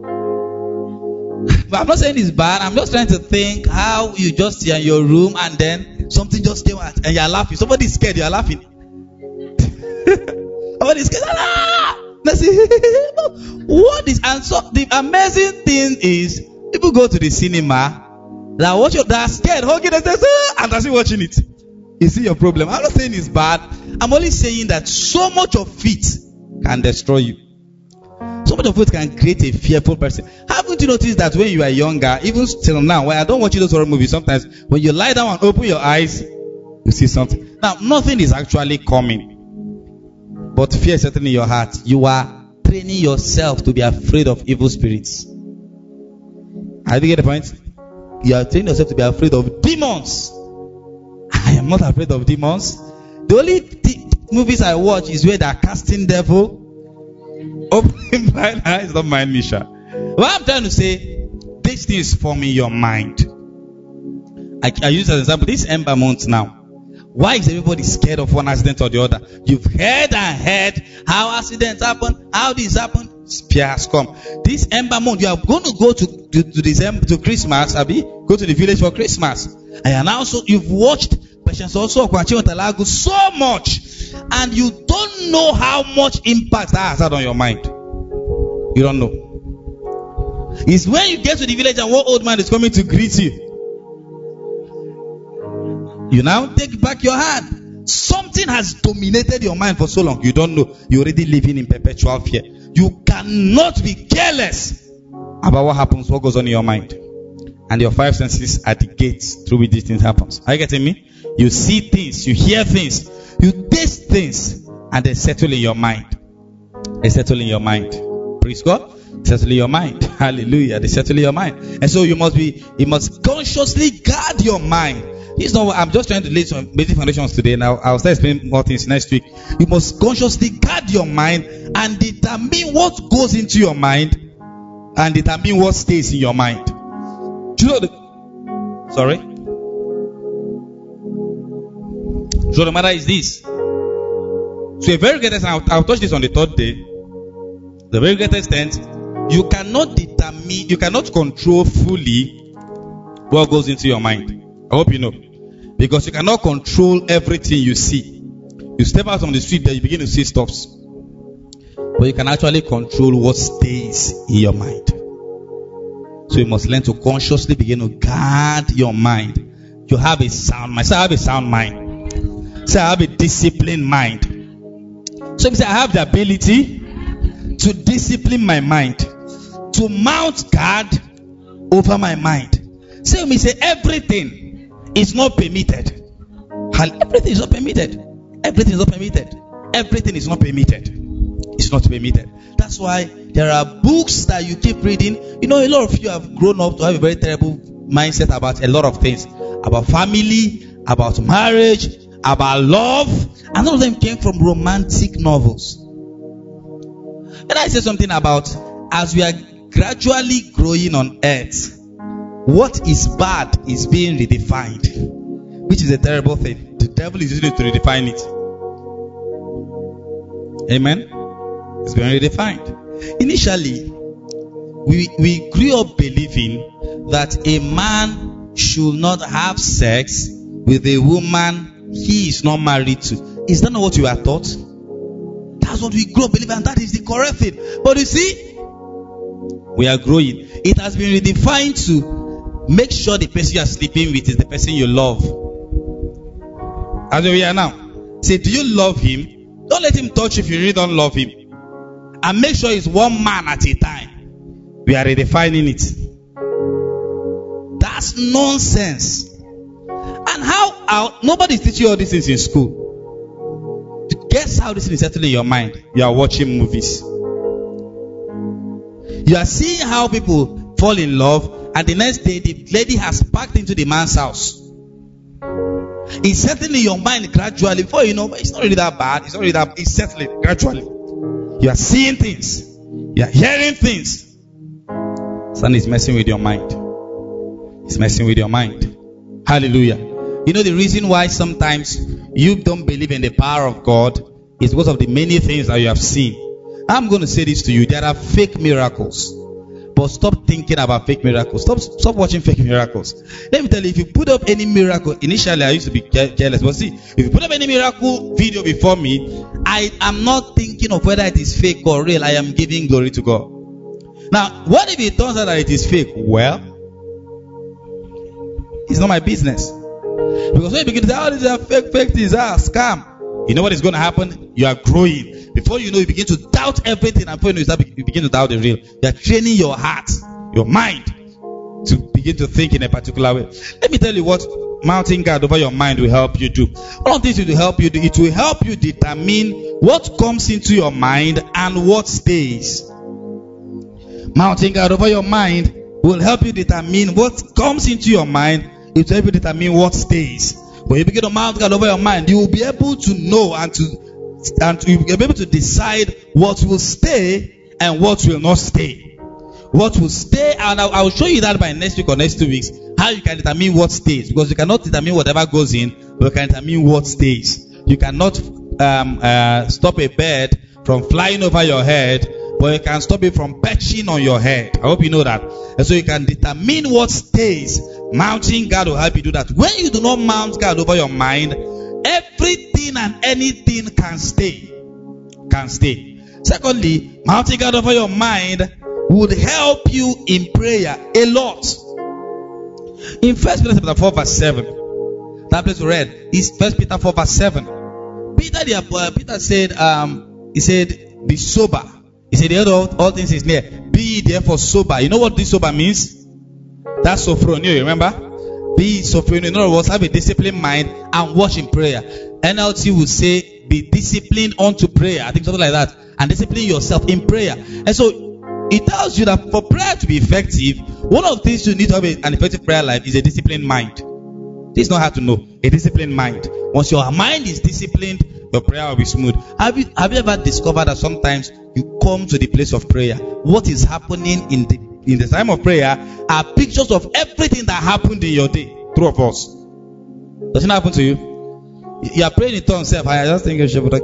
But I'm not saying it's bad. I'm just trying to think how you just stay in your room and then something just came out and you're laughing. Somebody's scared, you're laughing. Somebody's scared. Ah! What is, and so the amazing thing is, people go to the cinema, they watch it, they're scared, hugging themselves, and they're still watching it. You see your problem. I'm not saying it's bad. I'm only saying that so much of it can destroy you. So much of it can create a fearful person. Haven't you noticed that when you are younger, even till now, when I don't watch those horror movies, sometimes when you lie down and open your eyes, you see something. Now, nothing is actually coming. But fear is certainly in your heart. You are training yourself to be afraid of evil spirits. I do get the point? You are training yourself to be afraid of demons. I am not afraid of demons. The only th- movies I watch is where they are casting devil. Opening blind eyes, don't mind me, Sha. What I'm trying to say, this thing is forming your mind. I, I use as an example, this Ember month now. Why is everybody scared of one accident or the other? You've heard and heard how accidents happen, how this happen. Fear has come. This Ember month, you are going to go to to, to, December, to Christmas, Abi, go to the village for Christmas. And also, you've watched Patience also so much, and you don't know how much impact that has had on your mind. You don't know. It's when you get to the village and one old man is coming to greet you. You now take back your hand. Something has dominated your mind for so long. You don't know. You're already living in perpetual fear. You cannot be careless about what happens, what goes on in your mind. And your five senses are the gates through which these things happen. Are you getting me? You see things, you hear things, you taste things, and they settle in your mind. They settle in your mind. Praise God. Settle in your mind. Hallelujah. They settle in your mind. And so you must be, you must consciously guard your mind. This is not what I'm just trying to lay some basic foundations today. Now I'll start explaining more things next week. You must consciously guard your mind and determine what goes into your mind and determine what stays in your mind. Do you know the sorry? So the matter is this. So a very great extent, I'll, I'll touch this on the third day. The very great extent, you cannot determine, you cannot control fully what goes into your mind. I hope you know. Because you cannot control everything you see. You step out on the street there, you begin to see stuffs. But you can actually control what stays in your mind. So you must learn to consciously begin to guard your mind. You have a sound mind. Say, I have a sound mind. Say, I have a disciplined mind. So if you say, I have the ability to discipline my mind, to mount guard over my mind. Say, me say, everything is not permitted. Everything is not permitted. Everything is not permitted. Everything is not permitted. It's not permitted. That's why there are books that you keep reading. You know, a lot of you have grown up to have a very terrible mindset about a lot of things. About family, about marriage, about love. And all of them came from romantic novels. And I say something about as we are gradually growing on earth, what is bad is being redefined, which is a terrible thing. The devil is using it to redefine it. Amen. It's being redefined. Initially, we we grew up believing that a man should not have sex with a woman he is not married to. Is that not what you are taught? That's what we grew up believing, and that is the correct thing. But you see, we are growing. It has been redefined to make sure the person you are sleeping with is the person you love. As we are now, say, do you love him? Don't let him touch you if you really don't love him. And make sure it's one man at a time. We are redefining it. That's nonsense. And how, how nobody is teaching you all these things in school. Guess how this thing is settling in your mind? You are watching movies. You are seeing how people fall in love, and the next day the lady has packed into the man's house. It's settling in your mind gradually. Before you know, it's not really that bad. It's not really that. It's settling gradually. You are seeing things. You are hearing things. Son is messing with your mind. It's messing with your mind. Hallelujah. You know the reason why sometimes you don't believe in the power of God is because of the many things that you have seen. I'm going to say this to you. There are fake miracles. But stop thinking about fake miracles. Stop stop watching fake miracles. Let me tell you, if you put up any miracle, initially I used to be jealous. But see, if you put up any miracle video before me, I am not thinking of whether it is fake or real. I am giving glory to God. Now, what if it turns out that it is fake? Well, it's not my business. Because when you begin to say, oh, these are fake, fake things, ah, scam. You know what is going to happen? You are growing. Before you know, you begin to doubt everything. And before you know, you, start, you begin to doubt the real. You are training your heart, your mind, to begin to think in a particular way. Let me tell you what mounting guard over your mind will help you do. One of the things it will help you do, it will help you determine what comes into your mind and what stays. Mounting guard over your mind will help you determine what comes into your mind. It will help you determine what stays. When you begin to mount guard over your mind, you will be able to know and to and you will be able to decide what will stay and what will not stay. What will stay, and I will show you that by next week or next two weeks, how you can determine what stays. Because you cannot determine whatever goes in, but you can determine what stays. You cannot um, uh, stop a bird from flying over your head, but you can stop it from perching on your head. I hope you know that. And so you can determine what stays. Mounting guard will help you do that. When you do not mount guard over your mind, everything and anything can stay. Can stay. Secondly, mounting guard over your mind would help you in prayer a lot. In First Peter chapter four verse seven, that place we read is First Peter four verse seven. Peter the uh, Peter said, um, he said, be sober. He said, the other all, all things is near. Be therefore sober. You know what this sober means? That's sophronio, remember? Be sophronio. In other words, have a disciplined mind and watch in prayer. N L T would say, be disciplined unto prayer. I think something like that. And discipline yourself in prayer. And so, it tells you that for prayer to be effective, one of the things you need to have an effective prayer life is a disciplined mind. This is not hard to know. A disciplined mind. Once your mind is disciplined, your prayer will be smooth. Have you have you ever discovered that sometimes you come to the place of prayer, what is happening in the in the time of prayer are pictures of everything that happened in your day? True of us. Does it happen to you? You are praying in tongues. I just think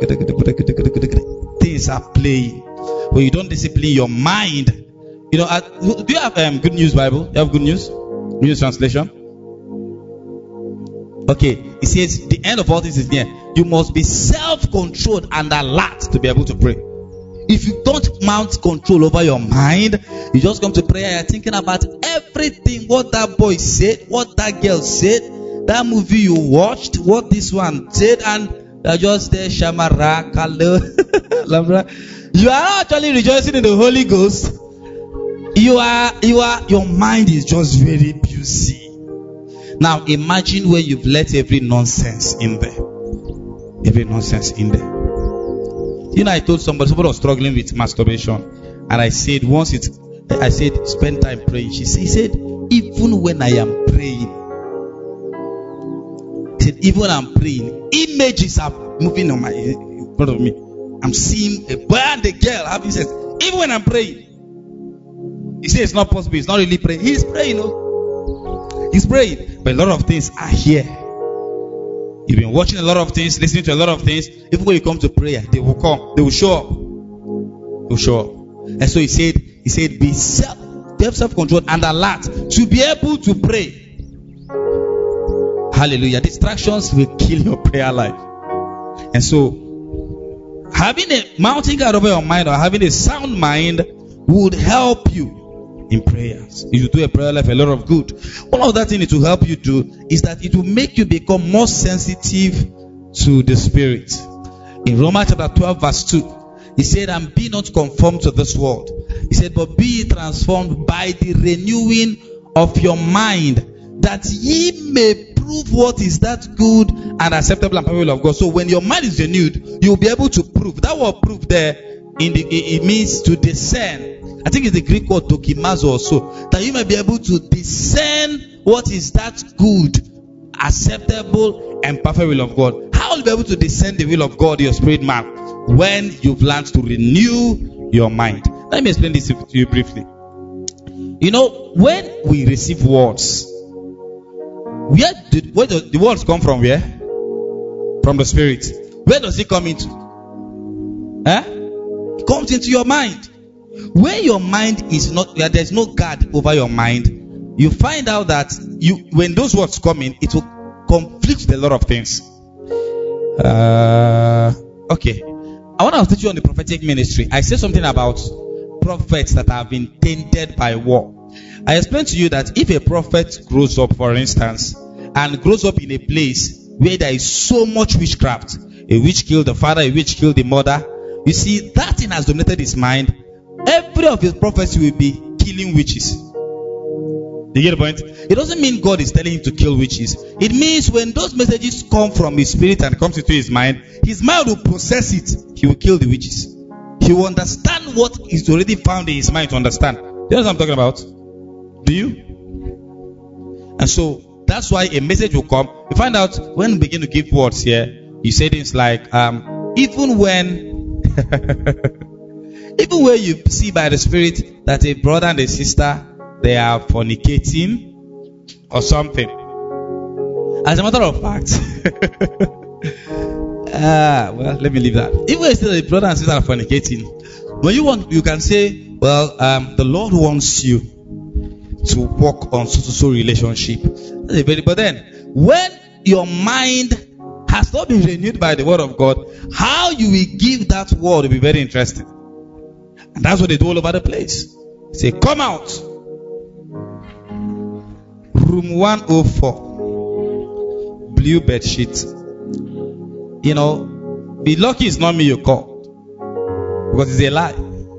things are playing. When you don't discipline your mind, you know. Uh, do you have um, Good News Bible? You have Good News? Good News translation. Okay, it says the end of all this is near. You must be self-controlled and alert to be able to pray. If you don't mount control over your mind, you just come to prayer, you're thinking about everything, what that boy said, what that girl said, that movie you watched, what this one said, and you're just there, Shamara, Kalo, Labra. You are actually rejoicing in the Holy Ghost. You are, you are, your mind is just very busy. Now imagine when you've let every nonsense in there. Every nonsense in there. You know, I told somebody, somebody was struggling with masturbation. And I said, once it's, I said, spend time praying. She said, he said, even when I am praying, he said, even when I'm praying, images are moving on my, in front of me. I'm seeing a boy and a girl having sex. Even when I'm praying. He says it's not possible. He's not really praying. He's praying, you know. He's praying. But a lot of things are here. You've been watching a lot of things, listening to a lot of things. Even when you come to prayer, they will come. They will show up. They will show up. And so he said, he said, be self, have self-control and alert to be able to pray. Hallelujah. Distractions will kill your prayer life. And so, having a mounting guard over your mind or having a sound mind would help you in prayers. If you do a prayer life a lot of good. One of that thing it will help you do is that it will make you become more sensitive to the Spirit. In Romans chapter twelve verse two, he said, and be not conformed to this world. He said, but be transformed by the renewing of your mind, that ye may prove what is that good and acceptable and perfect will of God. So when your mind is renewed, you'll be able to prove. That word prove there, in the, it, it means to discern. I think it's the Greek word dokimazo also. That you may be able to discern what is that good, acceptable and perfect will of God. How will you be able to discern the will of God in your spirit man? When you've learned to renew your mind. Let me explain this to you briefly. You know, when we receive words, where did where does the words come from? Where? From the Spirit. Where does it come into? Huh? It comes into your mind. When your mind is not, where there's no guard over your mind, you find out that you, when those words come in, it will conflict with a lot of things. Uh, okay. I want to teach you on the prophetic ministry. I said something about prophets that have been tainted by war. I explained to you that if a prophet grows up, for instance, and grows up in a place where there is so much witchcraft, a witch killed the father, a witch killed the mother, you see, that thing has dominated his mind. Every of his prophets will be killing witches. You get the point? It doesn't mean God is telling him to kill witches. It means when those messages come from his spirit and comes into his mind, his mind will process it. He will kill the witches. He will understand what is already found in his mind to understand. Do you know what I'm talking about? Do you? And so that's why a message will come. You find out when we begin to give words here, you say things like, um, even when, even when you see by the Spirit that a brother and a sister, they are fornicating or something. As a matter of fact, ah, well, let me leave that. Even when you say that a brother and sister are fornicating, when you want, you can say, well, um, the Lord wants you to work on so-so relationship. But then, when your mind has not been renewed by the word of God, how you will give that word will be very interesting. And that's what they do all over the place. Say, come out. Room one oh four. Blue bed sheet. You know, be lucky it's not me you called. Because it's a lie.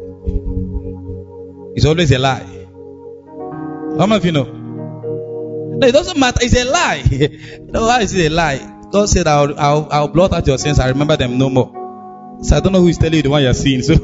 It's always a lie. How many of you know? No, it doesn't matter. It's a lie. You know why is it a lie? God said, I'll, I'll, I'll blot out your sins. I remember them no more. So I don't know who is telling you the one you're seeing. So,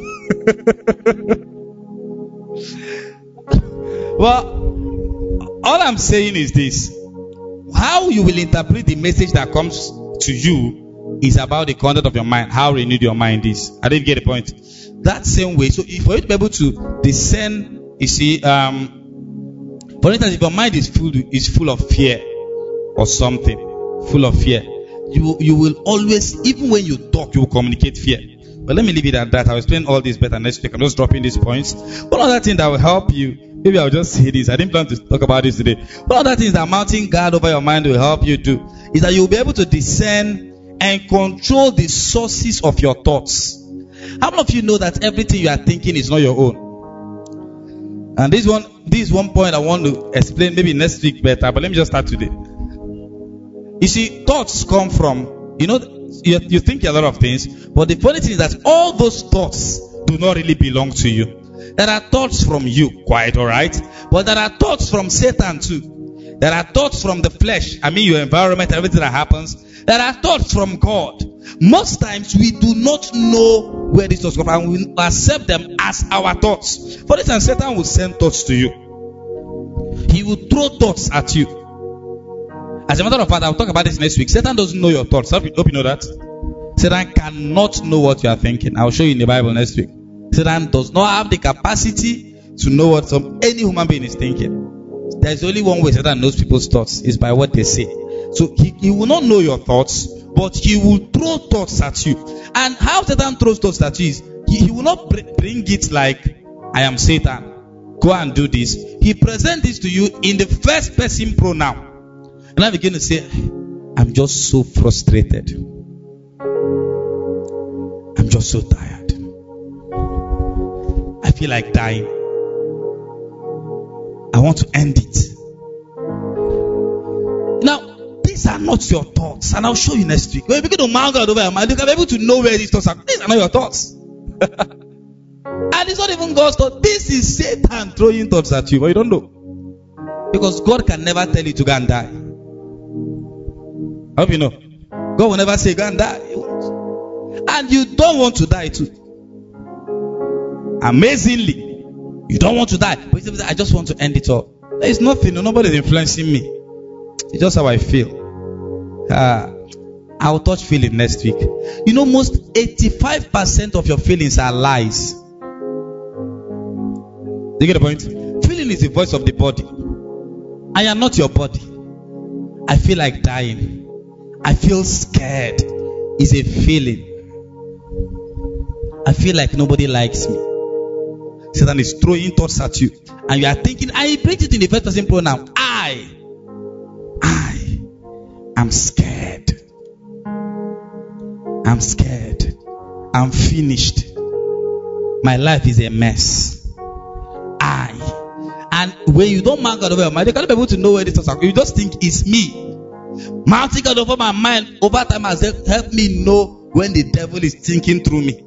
well, all I'm saying is this. How you will interpret the message that comes to you is about the content of your mind. How renewed your mind is. I didn't get the point. That same way. So if for you to be able to discern, you see, um, for instance, if your mind is full, is full of fear or something, full of fear, you, you will always, even when you talk, you will communicate fear. But let me leave it at that. I'll explain all this better next week. I'm just dropping these points. One other thing that will help you, maybe I'll just say this. I didn't plan to talk about this today. One other thing that mounting guard over your mind will help you do is that you'll be able to discern and control the sources of your thoughts. How many of you know that everything you are thinking is not your own? And this one, this is one point I want to explain maybe next week better, but let me just start today. You see, thoughts come from, you know, you, you think a lot of things, but the funny thing is that all those thoughts do not really belong to you. There are thoughts from you, quite alright, but there are thoughts from Satan too. There are thoughts from the flesh, I mean your environment, everything that happens. There are thoughts from God. Most times we do not know where these thoughts come from, and we accept them as our thoughts. For instance, Satan will send thoughts to you. He will throw thoughts at you. As a matter of fact, I'll talk about this next week. Satan doesn't know your thoughts. I hope you know that. Satan cannot know what you are thinking. I'll show you in the Bible next week. Satan does not have the capacity to know what some any human being is thinking. There's only one way Satan knows people's thoughts, is by what they say. So he, he will not know your thoughts, but he will throw thoughts at you. And how Satan throws thoughts at you is, he, he will not br- bring it like, I am Satan, go and do this. He presents this to you in the first person pronoun. And I begin to say, I'm just so frustrated. I'm just so tired. I feel like dying. I want to end it. Now, these are not your thoughts. And I'll show you next week. When you begin to mount God over your mind, you can be able to know where these thoughts are. These are not your thoughts. And it's not even God's thought. This is Satan throwing thoughts at you, but you don't know. Because God can never tell you to go and die. I hope you know. God will never say, go and die. He won't. And you don't want to die too. Amazingly, you don't want to die. But you say, I just want to end it all. There is nothing. Nobody is influencing me. It's just how I feel. Uh, I'll touch feeling next week. You know, most eighty-five percent of your feelings are lies. You get the point? Feeling is the voice of the body. I am not your body. I feel like dying. I feel scared. It's a feeling. I feel like nobody likes me. Satan is throwing thoughts at you. And you are thinking, I break it in the first person pronoun. I. I am scared. I'm scared. I'm finished. My life is a mess. I. And when you don't mark God over your mind, you can't be able to know where this thoughts are. You just think it's me. Mounting God over my mind over time has helped me know when the devil is thinking through me.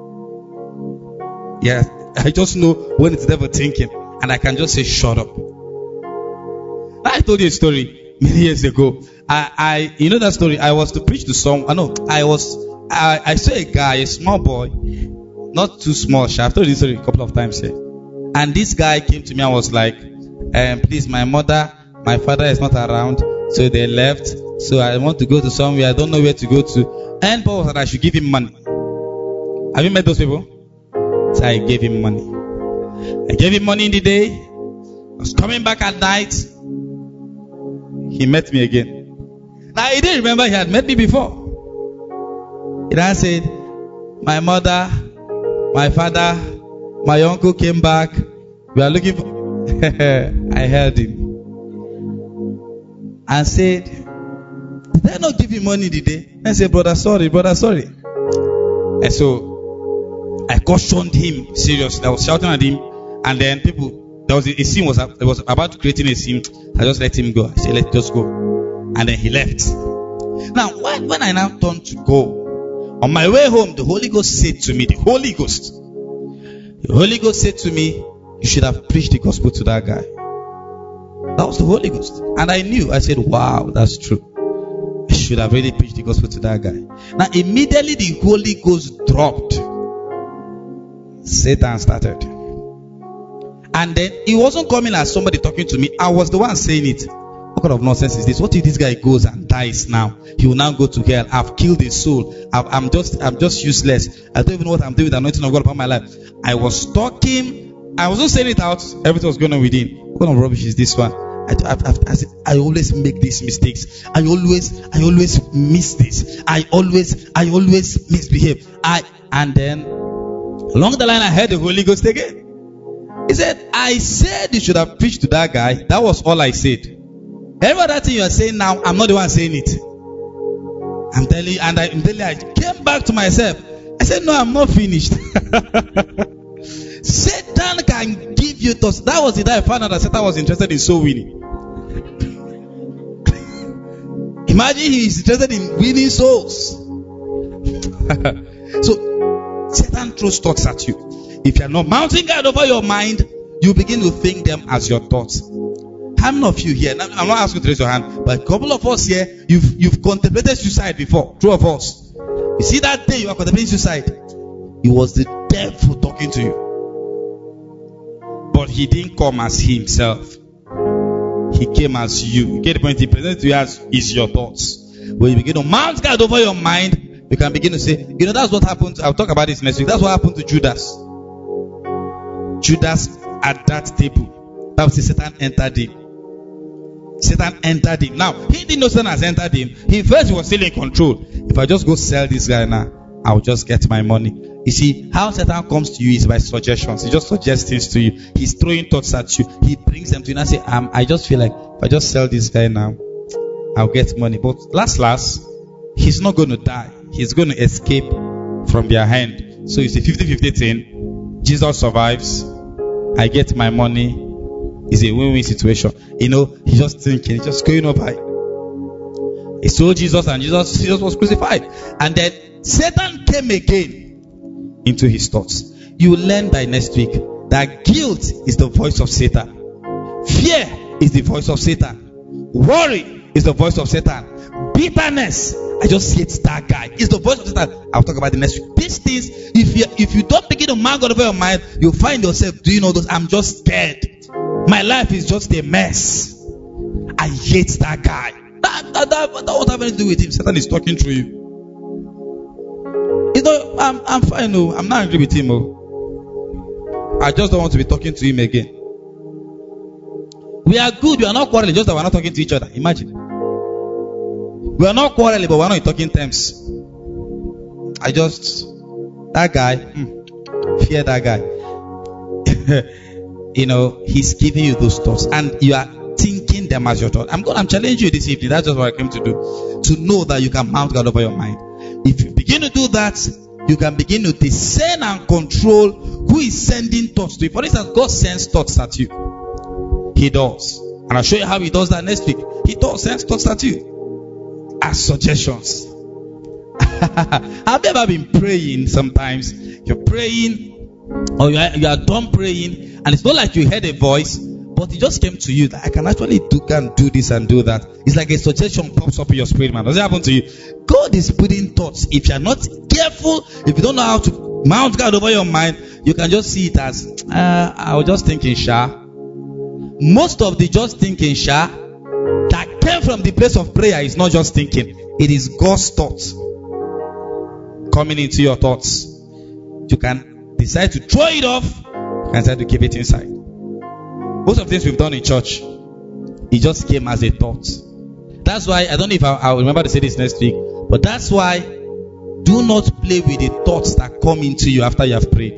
Yeah, I just know when it's the devil thinking, and I can just say, shut up. I told you a story many years ago. I, I you know that story? I was to preach to some. I know I was. I, I saw a guy, a small boy, not too small. I've told you this story a couple of times here. And this guy came to me and was like, um, please, my mother, my father is not around, so they left. So I want to go to somewhere. I don't know where to go to. And Paul said I should give him money. Have you met those people? So I gave him money. I gave him money in the day. I was coming back at night. He met me again. Now he didn't remember he had met me before. He then said, my mother, my father, my uncle came back. We are looking for... I heard him. And said, did I not give you money today? I said, brother, sorry, brother, sorry. And so I cautioned him seriously. I was shouting at him. And then people, there was a, a scene was, it was about creating a scene. I just let him go. I said, let's just go. And then he left. Now, when, when I now turned to go, on my way home, the Holy Ghost said to me, the Holy Ghost, the Holy Ghost said to me, you should have preached the gospel to that guy. That was the Holy Ghost. And I knew. I said, wow, that's true. I should have really preached the gospel to that guy. Now, immediately the Holy Ghost dropped. Satan started. And then he wasn't coming as somebody talking to me. I was the one saying it. What kind of nonsense is this? What if this guy goes and dies now? He will now go to hell. I've killed his soul. I've, I'm just I'm just useless. I don't even know what I'm doing with the anointing of God upon my life. I was talking. I wasn't saying it out. Everything was going on within. What kind of rubbish is this one? I, I, I, I, I always make these mistakes. I always, I always miss this. I always, I always misbehave. I and then along the line, I heard the Holy Ghost again. He said, "I said you should have preached to that guy. That was all I said. Every other thing you are saying now, I'm not the one saying it. I'm telling you, and I, I'm telling you, I came back to myself. I said, no, I'm not finished." Satan can give you thoughts. That was the day I found out that Satan was interested in soul winning. Imagine he is interested in winning souls. So Satan throws thoughts at you. If you are not mounting guard over your mind, you begin to think them as your thoughts. How many of you here? I'm not asking you to raise your hand, but a couple of us here, you've you've contemplated suicide before. Two of us. You see that day you are contemplating suicide. It was the devil talking to you. But he didn't come as himself. He came as you. You get the point? He presented to you as is your thoughts. When you begin to mount guard over your mind, you can begin to say, you know, that's what happened. I'll talk about this next week. That's what happened to Judas. Judas at that table. That was Satan entered him. Satan entered him. Now, he didn't know Satan has entered him. He first was still in control. If I just go sell this guy now, I'll just get my money. You see, how Satan comes to you is by suggestions. He just suggests things to you. He's throwing thoughts at you. He brings them to you and I say, um, I just feel like if I just sell this guy now, I'll get money. But last, last, he's not going to die. He's going to escape from their hand. So it's a fifty-fifty thing. Jesus survives. I get my money. It's a win-win situation. You know, he's just thinking, he's just going up high. He saw Jesus and Jesus, Jesus was crucified. And then Satan came again into his thoughts. You will learn by next week that guilt is the voice of Satan. Fear is the voice of Satan. Worry is the voice of Satan. Bitterness, I just hate that guy, is the voice of Satan. I'll talk about the next week. These things, if you if you don't begin to mark God over your mind, you'll find yourself doing all those. I'm just scared. My life is just a mess. I hate that guy. That, that, that, that what have anything to do with him? Satan is talking through you. You know, I'm, I'm fine. No, I'm not angry with him. Oh. I just don't want to be talking to him again. We are good. We are not quarreling. Just that we're not talking to each other. Imagine. We are not quarreling, but we're not in talking terms. I just, that guy, hmm, fear that guy. You know, he's giving you those thoughts, and you are thinking them as your thought. I'm going. I'm challenging you this evening. That's just what I came to do. To know that you can mount God over your mind. If you begin to do that, you can begin to discern and control who is sending thoughts to you. For instance, God sends thoughts at you. He does. And I'll show you how he does that next week. He does send thoughts at you as suggestions. Have you ever been praying sometimes? You're praying or you are, you are done praying and it's not like you heard a voice, but it just came to you that I can actually do, can do this and do that. It's like a suggestion pops up in your spirit, man. Does it happen to you? God is putting thoughts. If you're not careful, if you don't know how to mount God over your mind, you can just see it as, uh, I was just thinking, Sha. Most of the just thinking, Sha, that came from the place of prayer is not just thinking. It is God's thoughts coming into your thoughts. You can decide to throw it off. You can decide to keep it inside. Most of the things we've done in church, it just came as a thought. That's why, I don't know if I'll, I'll remember to say this next week, but that's why do not play with the thoughts that come into you after you have prayed.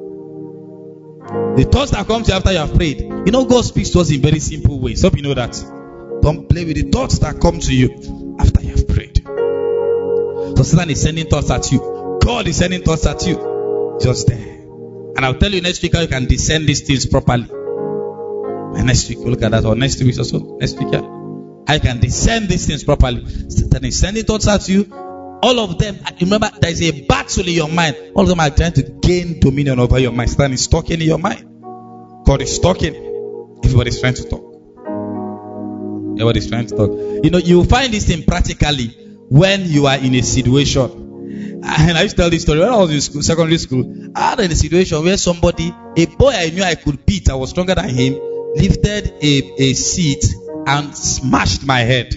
The thoughts that come to you after you have prayed. You know, God speaks to us in very simple ways. Hope you know that. Don't play with the thoughts that come to you after you have prayed. So Satan is sending thoughts at you. God is sending thoughts at you. Just there. And I'll tell you next week how you can discern these things properly. And next week we'll look at that. Or next week or so. Next week, yeah. How you can discern these things properly. Satan is sending thoughts at you. All of them, remember, there is a battle in your mind. All of them are trying to gain dominion over your mind. Satan is talking in your mind. God is talking. Everybody's trying to talk. Everybody's trying to talk. You know, you will find this thing practically when you are in a situation. And I used to tell this story. When I was in school, secondary school, I had a situation where somebody, a boy I knew I could beat, I was stronger than him, lifted a, a seat and smashed my head.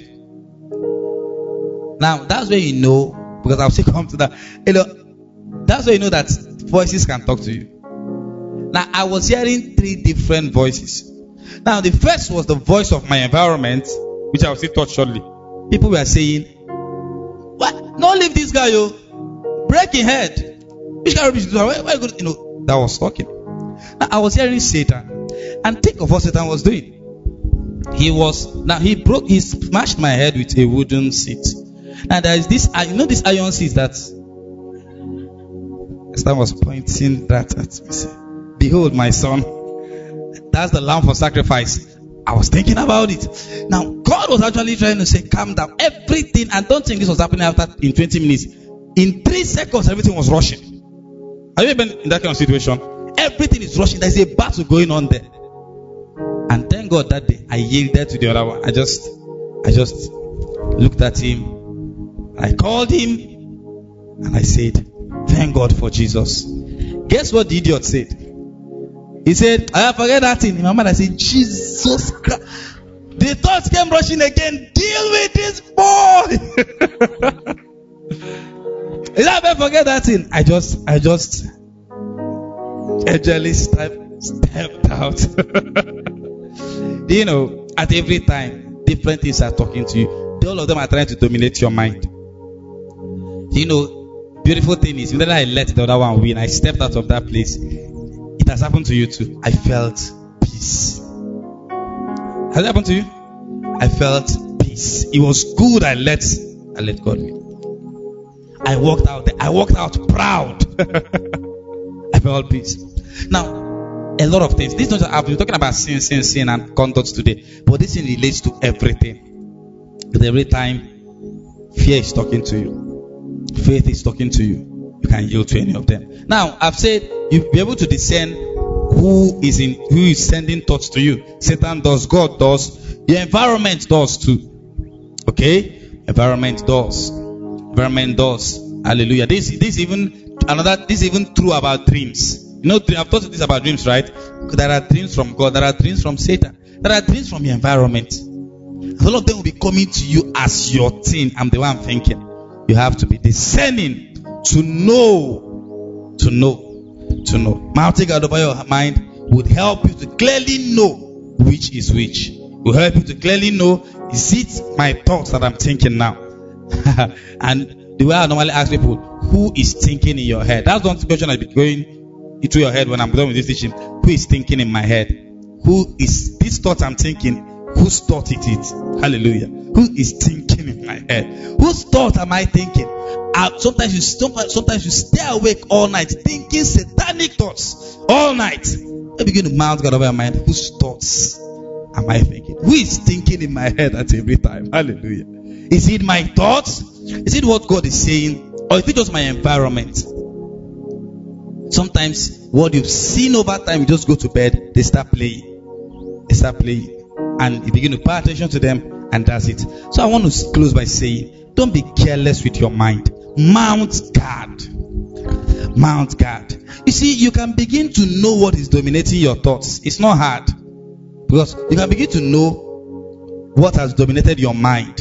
Now, that's where you know, because I'll still come to that. You know, that's where you know that voices can talk to you. Now, I was hearing three different voices. Now, the first was the voice of my environment, which I will still touch shortly. People were saying, "What? No, leave this guy, yo. Breaking head. Which kind of rubbish is that? Where, where you go?" You know, that was talking. Now, I was hearing Satan. And think of what Satan was doing. He was, now he broke, he smashed my head with a wooden seat. Now there is this, you know this iron seat that Satan was pointing that at me. Say, "Behold my son, that's the lamb for sacrifice." I was thinking about it. Now God was actually trying to say, calm down. Everything, and don't think this was happening after in twenty minutes. In three seconds, everything was rushing. Have you been in that kind of situation? Everything is rushing. There's a battle going on there. And thank God that day I yielded to the other one. I just, I just looked at him. I called him and I said, "Thank God for Jesus." Guess what the idiot said? He said, "I forget that thing." In my mind, I said, "Jesus Christ." The thoughts came rushing again. Deal with this boy. Did I ever forget that thing? I just, I just, evangelist type. stepped out. You know, at every time, different things are talking to you. All of them are trying to dominate your mind. You know, beautiful thing is, whenever I let the other one win, I stepped out of that place. It has happened to you too. I felt peace. Has it happened to you? I felt peace. It was good. I let, I let God win. I walked out there. I walked out proud. I felt peace. Now, a lot of things. This is not. I've been talking about sin, sin, sin, and conduct today, but this thing relates to everything. Because every time fear is talking to you, faith is talking to you, you can yield to any of them. Now, I've said you'll be able to discern who is in, who is sending thoughts to you. Satan does, God does, your environment does too. Okay, environment does, environment does. Hallelujah. This, this even another. This is even true about dreams. You know, I've taught you this about dreams, right? There are dreams from God. There are dreams from Satan. There are dreams from your environment. All of them will be coming to you as your thing. I'm the one thinking. You have to be discerning to know, to know, to know. Mounting God over your mind would help you to clearly know which is which. Will help you to clearly know, is it my thoughts that I'm thinking now? And the way I normally ask people, who is thinking in your head? That's one question I've been going into your head when I'm done with this teaching. Who is thinking in my head? Who is this thought I'm thinking? Whose thought it is? Hallelujah. Who is thinking in my head? Whose thought am I thinking? Uh, sometimes you sometimes you stay awake all night thinking satanic thoughts all night. I begin to mount God over your mind. Whose thoughts am I thinking? Who is thinking in my head at every time? Hallelujah. Is it my thoughts? Is it what God is saying? Or is it just my environment? Sometimes what you've seen over time, you just go to bed, they start playing. They start playing. And you begin to pay attention to them, and that's it. So I want to close by saying, don't be careless with your mind. Mount guard. Mount guard. You see, you can begin to know what is dominating your thoughts. It's not hard. Because you can begin to know what has dominated your mind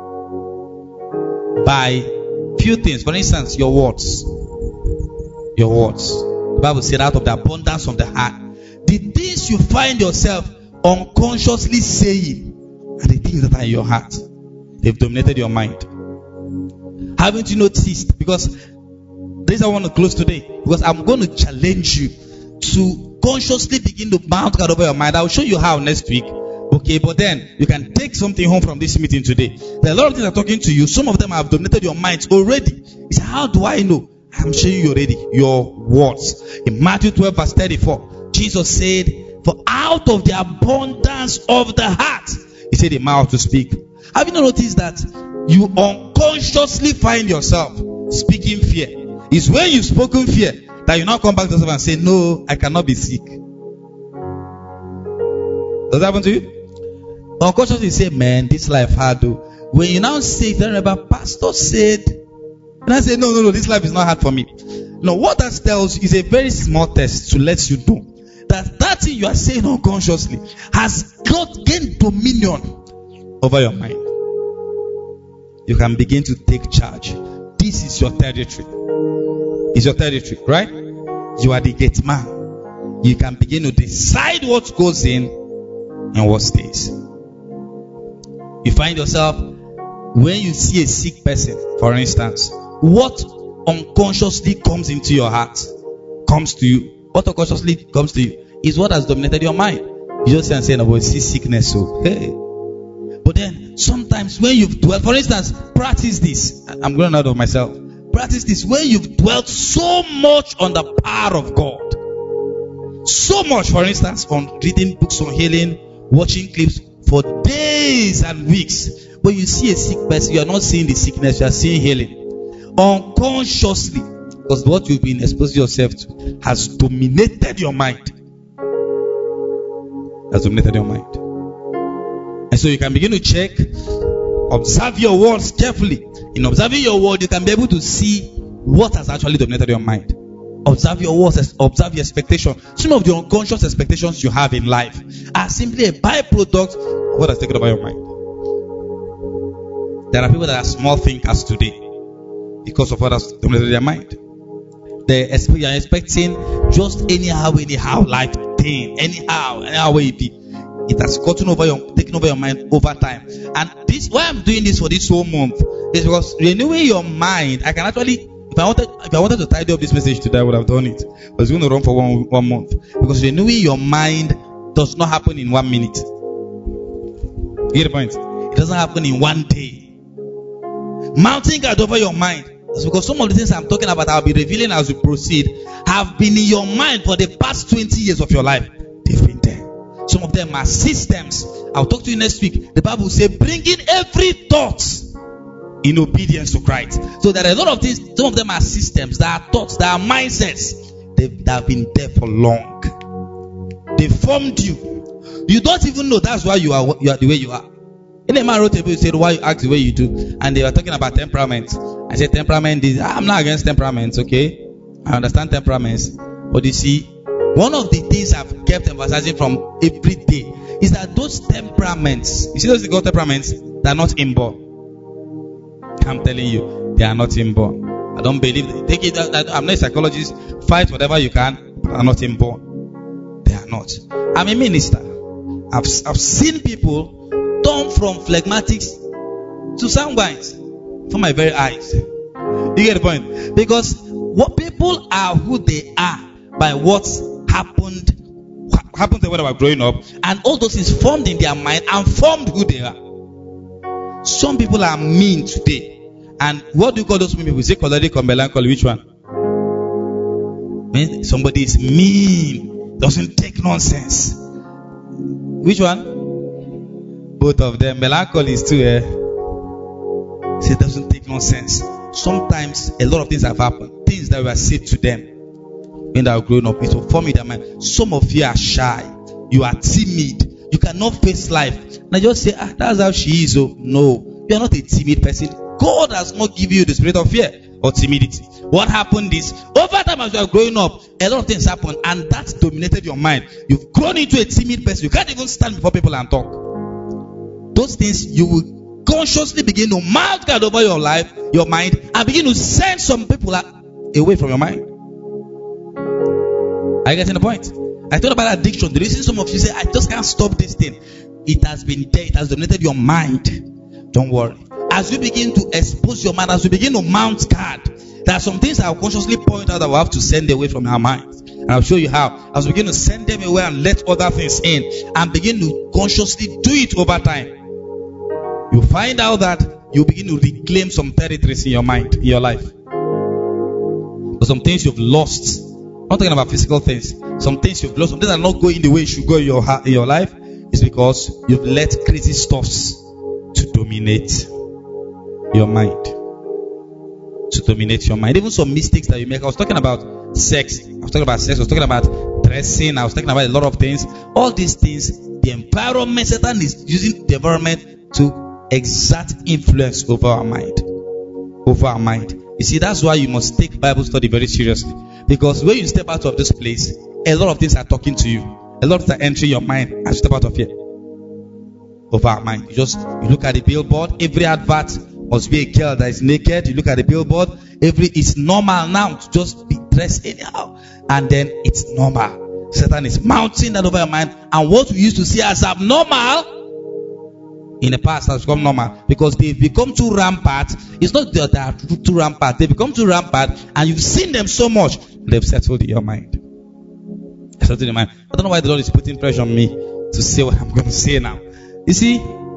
by few things. For instance, your words. Your words. The Bible said, out of the abundance of the heart, the things you find yourself unconsciously saying are the things that are in your heart. They've dominated your mind. Haven't you noticed? Because this is how I want to close today. Because I'm going to challenge you to consciously begin to mount God over your mind. I'll show you how next week. Okay, but then you can take something home from this meeting today. There are a lot of things I'm talking to you. Some of them have dominated your minds already. You say, how do I know? I'm showing you already your words. In Matthew twelve verse thirty-four, Jesus said, for out of the abundance of the heart, he said, the mouth to speak. Have you not noticed that you unconsciously find yourself speaking fear? It's when you've spoken fear that you now come back to yourself and say, no, I cannot be sick. Does that happen to you? Unconsciously you say, man, this life hard though. When you now say, I remember, pastor said, and I say, no, no, no, this life is not hard for me. No, what that tells you is a very small test to let you know that that thing you are saying unconsciously has got gained dominion over your mind. You can begin to take charge. This is your territory. It's your territory, right? You are the gate man. You can begin to decide what goes in and what stays. You find yourself, when you see a sick person, for instance, what unconsciously comes into your heart, comes to you. What unconsciously comes to you is what has dominated your mind. You just say, no, but see sickness, so hey. But then sometimes when you've dwelt, for instance, practice this. I'm going out of myself. Practice this. When you've dwelt so much on the power of God, so much, for instance, on reading books on healing, watching clips for days and weeks. When you see a sick person, you are not seeing the sickness, you are seeing healing. Unconsciously, because what you've been exposing yourself to has dominated your mind. Has dominated your mind. And so you can begin to check, observe your words carefully. In observing your word, you can be able to see what has actually dominated your mind. Observe your words, observe your expectation. Some of the unconscious expectations you have in life are simply a byproduct of what has taken over your mind. There are people that are small thinkers today because of what has dominated their mind. They are expecting just anyhow, anyhow life thing, anyhow, anyhow it be. It has gotten over your, taken over your mind over time. And this, why I'm doing this for this whole month is because renewing your mind. I can actually, if I wanted, if I wanted to tidy up this message today, I would have done it. But it's going to run for one one month because renewing your mind does not happen in one minute. You get the point? It doesn't happen in one day. Mounting guard over your mind. That's because some of the things I'm talking about, I'll be revealing as we proceed, have been in your mind for the past twenty years of your life. They've been there. Some of them are systems. I'll talk to you next week. The Bible says, bringing every thought in obedience to Christ. So there are a lot of things. Some of them are systems, there are thoughts, there are mindsets. They've, they have been there for long. They formed you. You don't even know that's why you are, you are the way you are. In a man wrote a book, he said, why you act the way you do? And they were talking about temperament. I said, temperament is, I'm not against temperaments, okay? I understand temperaments. But you see, one of the things I've kept emphasizing from every day is that those temperaments, you see those called temperaments, they are not inborn. I'm telling you, they are not inborn. I don't believe, take it, I'm not a psychologist, fight whatever you can, but are not inborn. They are not. I'm a minister. I've, I've seen people turn from phlegmatics to sanguines from my very eyes. You get the point? Because what people are who they are by what's happened happened to them when they were growing up, and all those things formed in their mind and formed who they are. Some people are mean today. And what do you call those mean people? Is it choleric or melancholy? Which one? When somebody is mean, doesn't take nonsense. Which one? Both of them. Melancholy is too, eh? It doesn't take nonsense. Sometimes a lot of things have happened. Things that were said to them when they were growing up, it will form in their mind. Some of you are shy. You are timid. You cannot face life. And I just say, ah, that's how she is. Oh, no. You are not a timid person. God has not given you the spirit of fear or timidity. What happened is, over time as you are growing up, a lot of things happen, and that dominated your mind. You've grown into a timid person. You can't even stand before people and talk. Those things, you will consciously begin to mount guard over your life, your mind, and begin to send some people away from your mind. Are you getting the point? I thought about addiction. The reason some of you say, I just can't stop this thing. It has been there. It has dominated your mind. Don't worry. As you begin to expose your mind, as you begin to mount guard, there are some things I'll consciously point out that we'll have to send away from our minds. And I'll show you how. As we begin to send them away and let other things in, and begin to consciously do it over time, you find out that you begin to reclaim some territories in your mind, in your life. But some things you've lost. I'm not talking about physical things. Some things you've lost, some things are not going the way it should go in your, in your life, is because you've let crazy stuffs to dominate your mind. To dominate your mind. Even some mistakes that you make. I was talking about sex. I was talking about sex. I was talking about dressing. I was talking about a lot of things. All these things, the environment, Satan is using the environment to exert influence over our mind. Over our mind. You see, that's why you must take Bible study very seriously. Because when you step out of this place, a lot of things are talking to you. A lot of things are entering your mind as you step out of here. Over our mind. You just you look at the billboard. Every advert must be a girl that is naked. You look at the billboard. Every it's normal now to just be dressed anyhow. And then it's normal. Satan is mounting that over your mind. And what we used to see as abnormal in the past has become normal. Because they've become too rampant. It's not that they are too, too rampant. They've become too rampant. And you've seen them so much. They've settled in your mind. Settled in your mind. I don't know why the Lord is putting pressure on me to say what I'm going to say now. You see,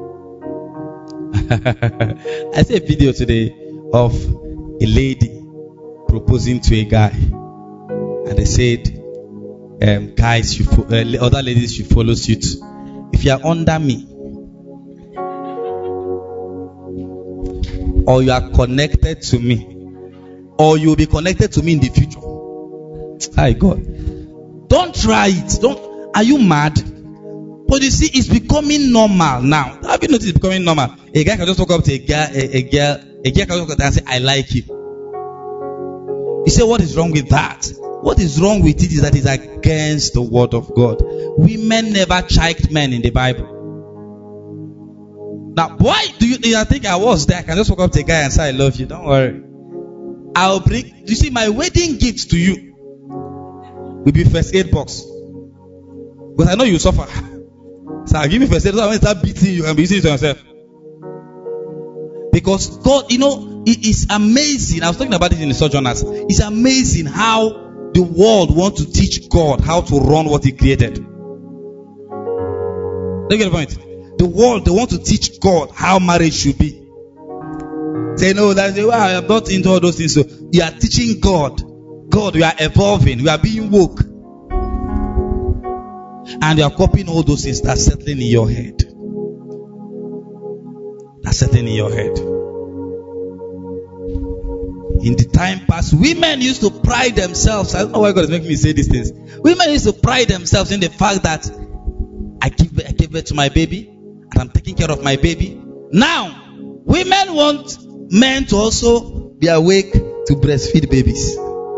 I saw a video today of a lady proposing to a guy, and they said, um, "Guys, should fo- uh, other ladies should follow suit. If you are under me, or you are connected to me, or you will be connected to me in the future." Hi God, don't try it. Don't. Are you mad? But you see, it's becoming normal now. Have you noticed it's becoming normal? A guy can just walk up to a girl, a, a girl, a girl can walk up and say, "I like you." You say, what is wrong with that? What is wrong with it is that it's against the word of God. Women never chiked men in the Bible. Now, why do you, you think I was there? I can just walk up to a guy and say, "I love you." Don't worry. I'll bring, you see, my wedding gift to you will be first aid box. Because I know you suffer. So I'll give you first aid. So I want to start beating you and be using it on yourself. Because God, you know, it is amazing. I was talking about it in the Sojourners. It's amazing how the world wants to teach God how to run what He created. Do you get the point? The world, they want to teach God how marriage should be. Say, no, that's why I am not into all those things. So you are teaching God. God, we are evolving. We are being woke. And you are copying all those things that's settling in your head. That's settling in your head. In the time past, women used to pride themselves. I don't know why God is making me say these things. Women used to pride themselves in the fact that I give, I gave birth to my baby and I'm taking care of my baby. Now, women want men to also be awake to breastfeed babies.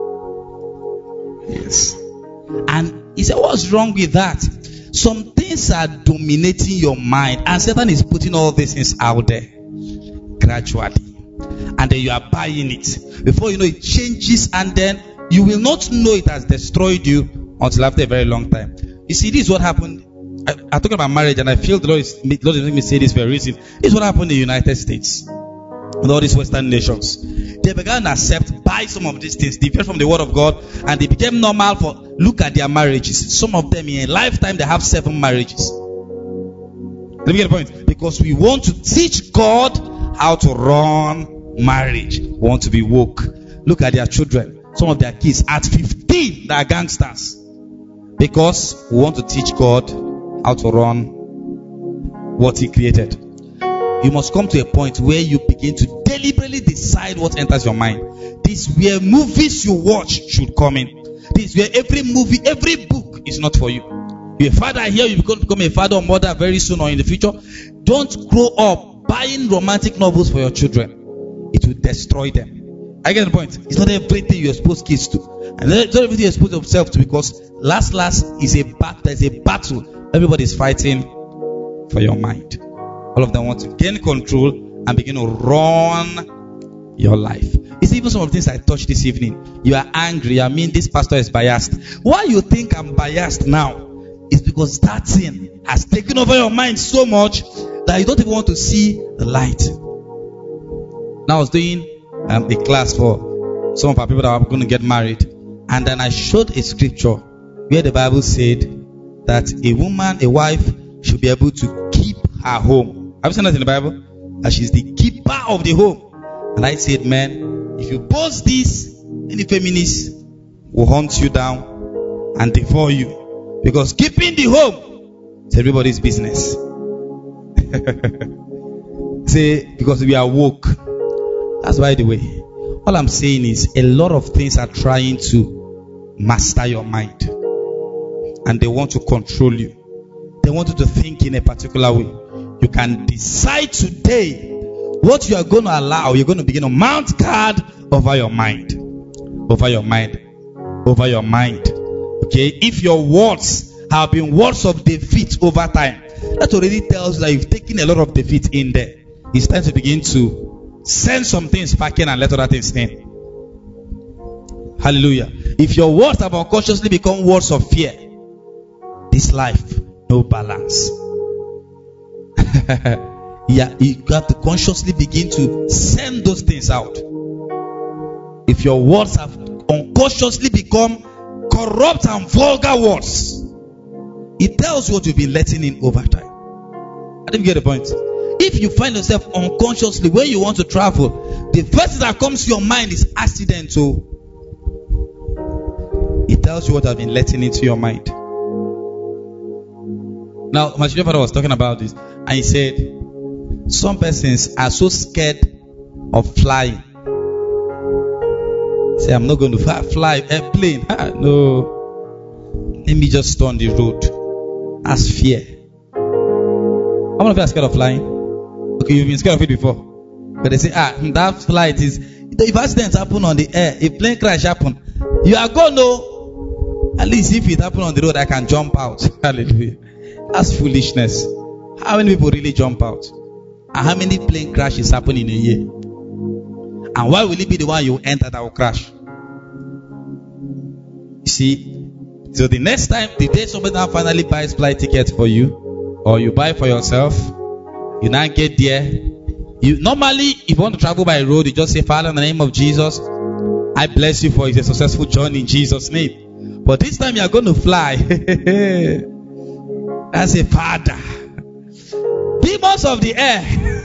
Yes. And he said, what's wrong with that? Some things are dominating your mind, and Satan is putting all these things out there gradually. And then you are buying it. Before you know, it changes, and then you will not know it has destroyed you until after a very long time. You see, this is what happened. I, I'm talking about marriage, and I feel the Lord is, the Lord is making me say this for a reason. This is what happened in the United States. With all these Western nations, they began to accept, buy some of these things. They fell from the word of God, and they became normal for, look at their marriages. Some of them in a lifetime, they have seven marriages. Let me get the point. Because we want to teach God how to run marriage. We want to be woke. Look at their children. Some of their kids at fifteen, they are gangsters. Because we want to teach God how to run what He created. You must come to a point where you begin to deliberately decide what enters your mind. This is where movies you watch should come in. This is where every movie, every book is not for you. You're a father here, you become, become a father or mother very soon or in the future. Don't grow up buying romantic novels for your children. It will destroy them. I get the point. It's not everything you expose kids to. And not everything you expose yourself to, because last, last is a battle. There's a battle. Everybody's fighting for your mind. All of them want to gain control and begin to run your life. It's even some of the things I touched this evening. You are angry. I mean, this pastor is biased. Why you think I'm biased now? It's because that sin has taken over your mind so much that you don't even want to see the light. Now I was doing um, a class for some of our people that are going to get married. And then I showed a scripture where the Bible said that a woman, a wife, should be able to keep her home. Have you seen that in the Bible? That she's the keeper of the home. And I said, man, if you post this, any feminist will hunt you down and devour you. Because keeping the home is everybody's business. Say, because we are woke. That's by the way. All I'm saying is a lot of things are trying to master your mind. And they want to control you. They want you to think in a particular way. You can decide today what you are going to allow. You're going to begin to mount guard over your mind. Over your mind. Over your mind. Okay? If your words have been words of defeat over time, that already tells you that you've taken a lot of defeat in there. It's time to begin to send some things back in and let other things in. Hallelujah. If your words have unconsciously become words of fear, this life, no balance. Yeah, you have to consciously begin to send those things out. If your words have unconsciously become corrupt and vulgar words, it tells you what you've been letting in over time. I didn't get the point. If you find yourself unconsciously when you want to travel, the first thing that comes to your mind is accidental. It tells you what has been letting into your mind. Now, my father was talking about this, and he said, some persons are so scared of flying. Say, I'm not going to fly, fly airplane. Ah, no. Let me just stay on the road. That's fear. How many of you are scared of flying? Okay, you've been scared of it before. But they say, ah, that flight is, if accidents happen on the air, if plane crash happen, you are going to, at least if it happen on the road, I can jump out. Hallelujah. That's foolishness. How many people really jump out? And how many plane crashes happen in a year? And why will it be the one you enter that will crash? You see, So the next time, the day somebody now finally buys flight ticket for you, or you buy for yourself, you now get there. You normally, if you want to travel by road, you just say, Father, in the name of Jesus, I bless you for a successful journey in Jesus' name. But this time you are going to fly. I say, Father, demons of the air.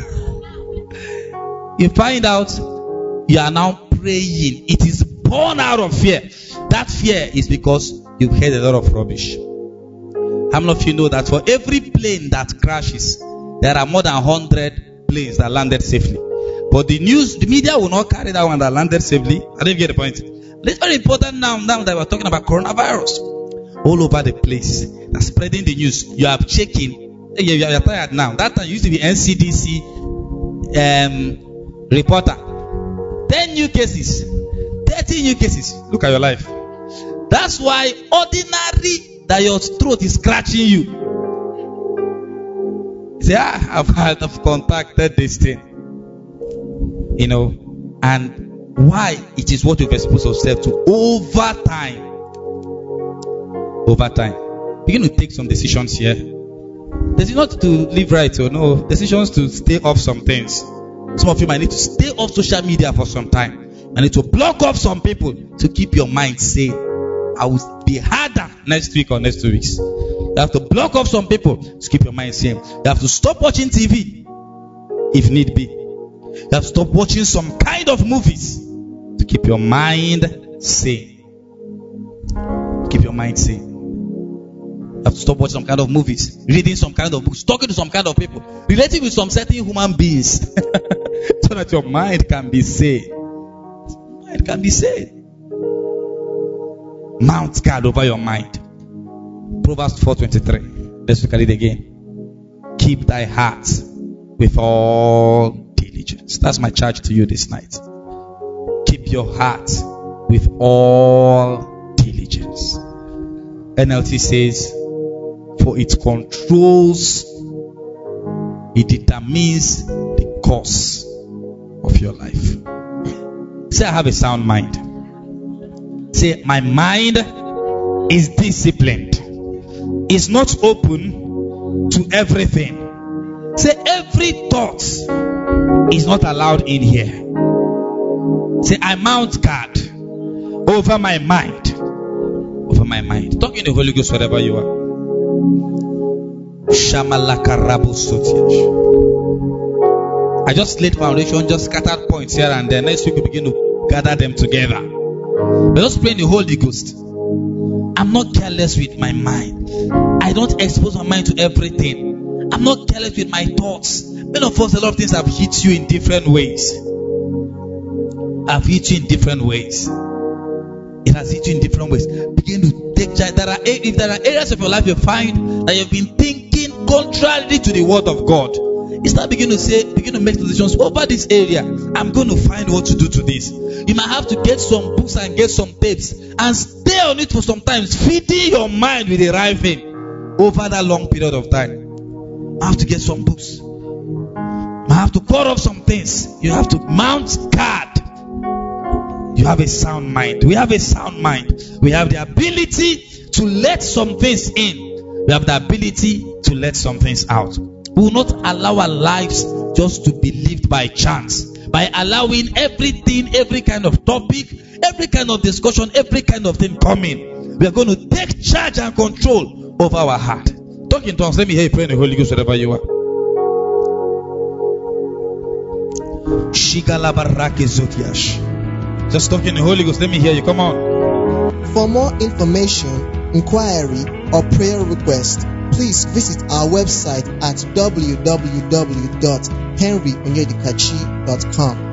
You find out you are now praying. It is born out of fear. That fear is because you've heard a lot of rubbish. How many of you know that for every plane that crashes, there are more than one hundred planes that landed safely? But the news, the media will not carry that one that landed safely. I didn't get the point. It's very important now, now that we're talking about coronavirus. All over the place. They're spreading the news. You are checking. You are tired now. That time you used to be N C D C um, reporter. ten new cases. thirty new cases. Look at your life. That's why ordinary that your throat is scratching you. You say, ah, I've, had, I've contacted this thing. You know, and why it is what you've exposed yourself to over time. Over time. Begin to take some decisions here. Decisions not to live right or no. Decisions to stay off some things. Some of you might need to stay off social media for some time. I need to block off some people to keep your mind sane. I will be harder next week or next two weeks. You have to block off some people to keep your mind sane. You have to stop watching T V if need be. You have to stop watching some kind of movies to keep your mind sane. Keep your mind sane. You have to stop watching some kind of movies, reading some kind of books, talking to some kind of people, relating with some certain human beings, so that your mind can be sane. It can be said. Mount guard over your mind. Proverbs four twenty-three. Let's look at it again. Keep thy heart with all diligence. That's my charge to you this night. Keep your heart with all diligence. N L T says, for it controls, it determines the course of your life. Say, I have a sound mind. Say, my mind is disciplined. It's not open to everything. Say, every thought is not allowed in here. Say, I mount guard over my mind. Over my mind. Talk in the Holy Ghost wherever you are. I just laid foundation, just scattered points here and there. Next week we begin to gather them together. But just pray in the Holy Ghost. I'm not careless with my mind. I don't expose my mind to everything. I'm not careless with my thoughts. Many of us, a lot of things have hit you in different ways. I've hit you in different ways. It has hit you in different ways. Begin to take charge. There are, if there are areas of your life you find that you've been thinking contrary to the word of God, you start begin to say, begin to make decisions over this area. I'm going to find what to do to this. You might have to get some books and get some tapes and stay on it for some time, feeding your mind with the right thing over that long period of time. I have to get some books. I have to cut off some things. You have to mount guard. You have a sound mind. We have a sound mind. We have the ability to let some things in. We have the ability to let some things out. We will not allow our lives just to be lived by chance. By allowing everything, every kind of topic, every kind of discussion, every kind of thing coming. We are going to take charge and control over our heart. Talk in tongues. Let me hear you pray in the Holy Ghost wherever you are. Just talk in the Holy Ghost. Let me hear you. Come on. For more information, inquiry, or prayer request, please visit our website at w w w dot henry onyedikachi dot com.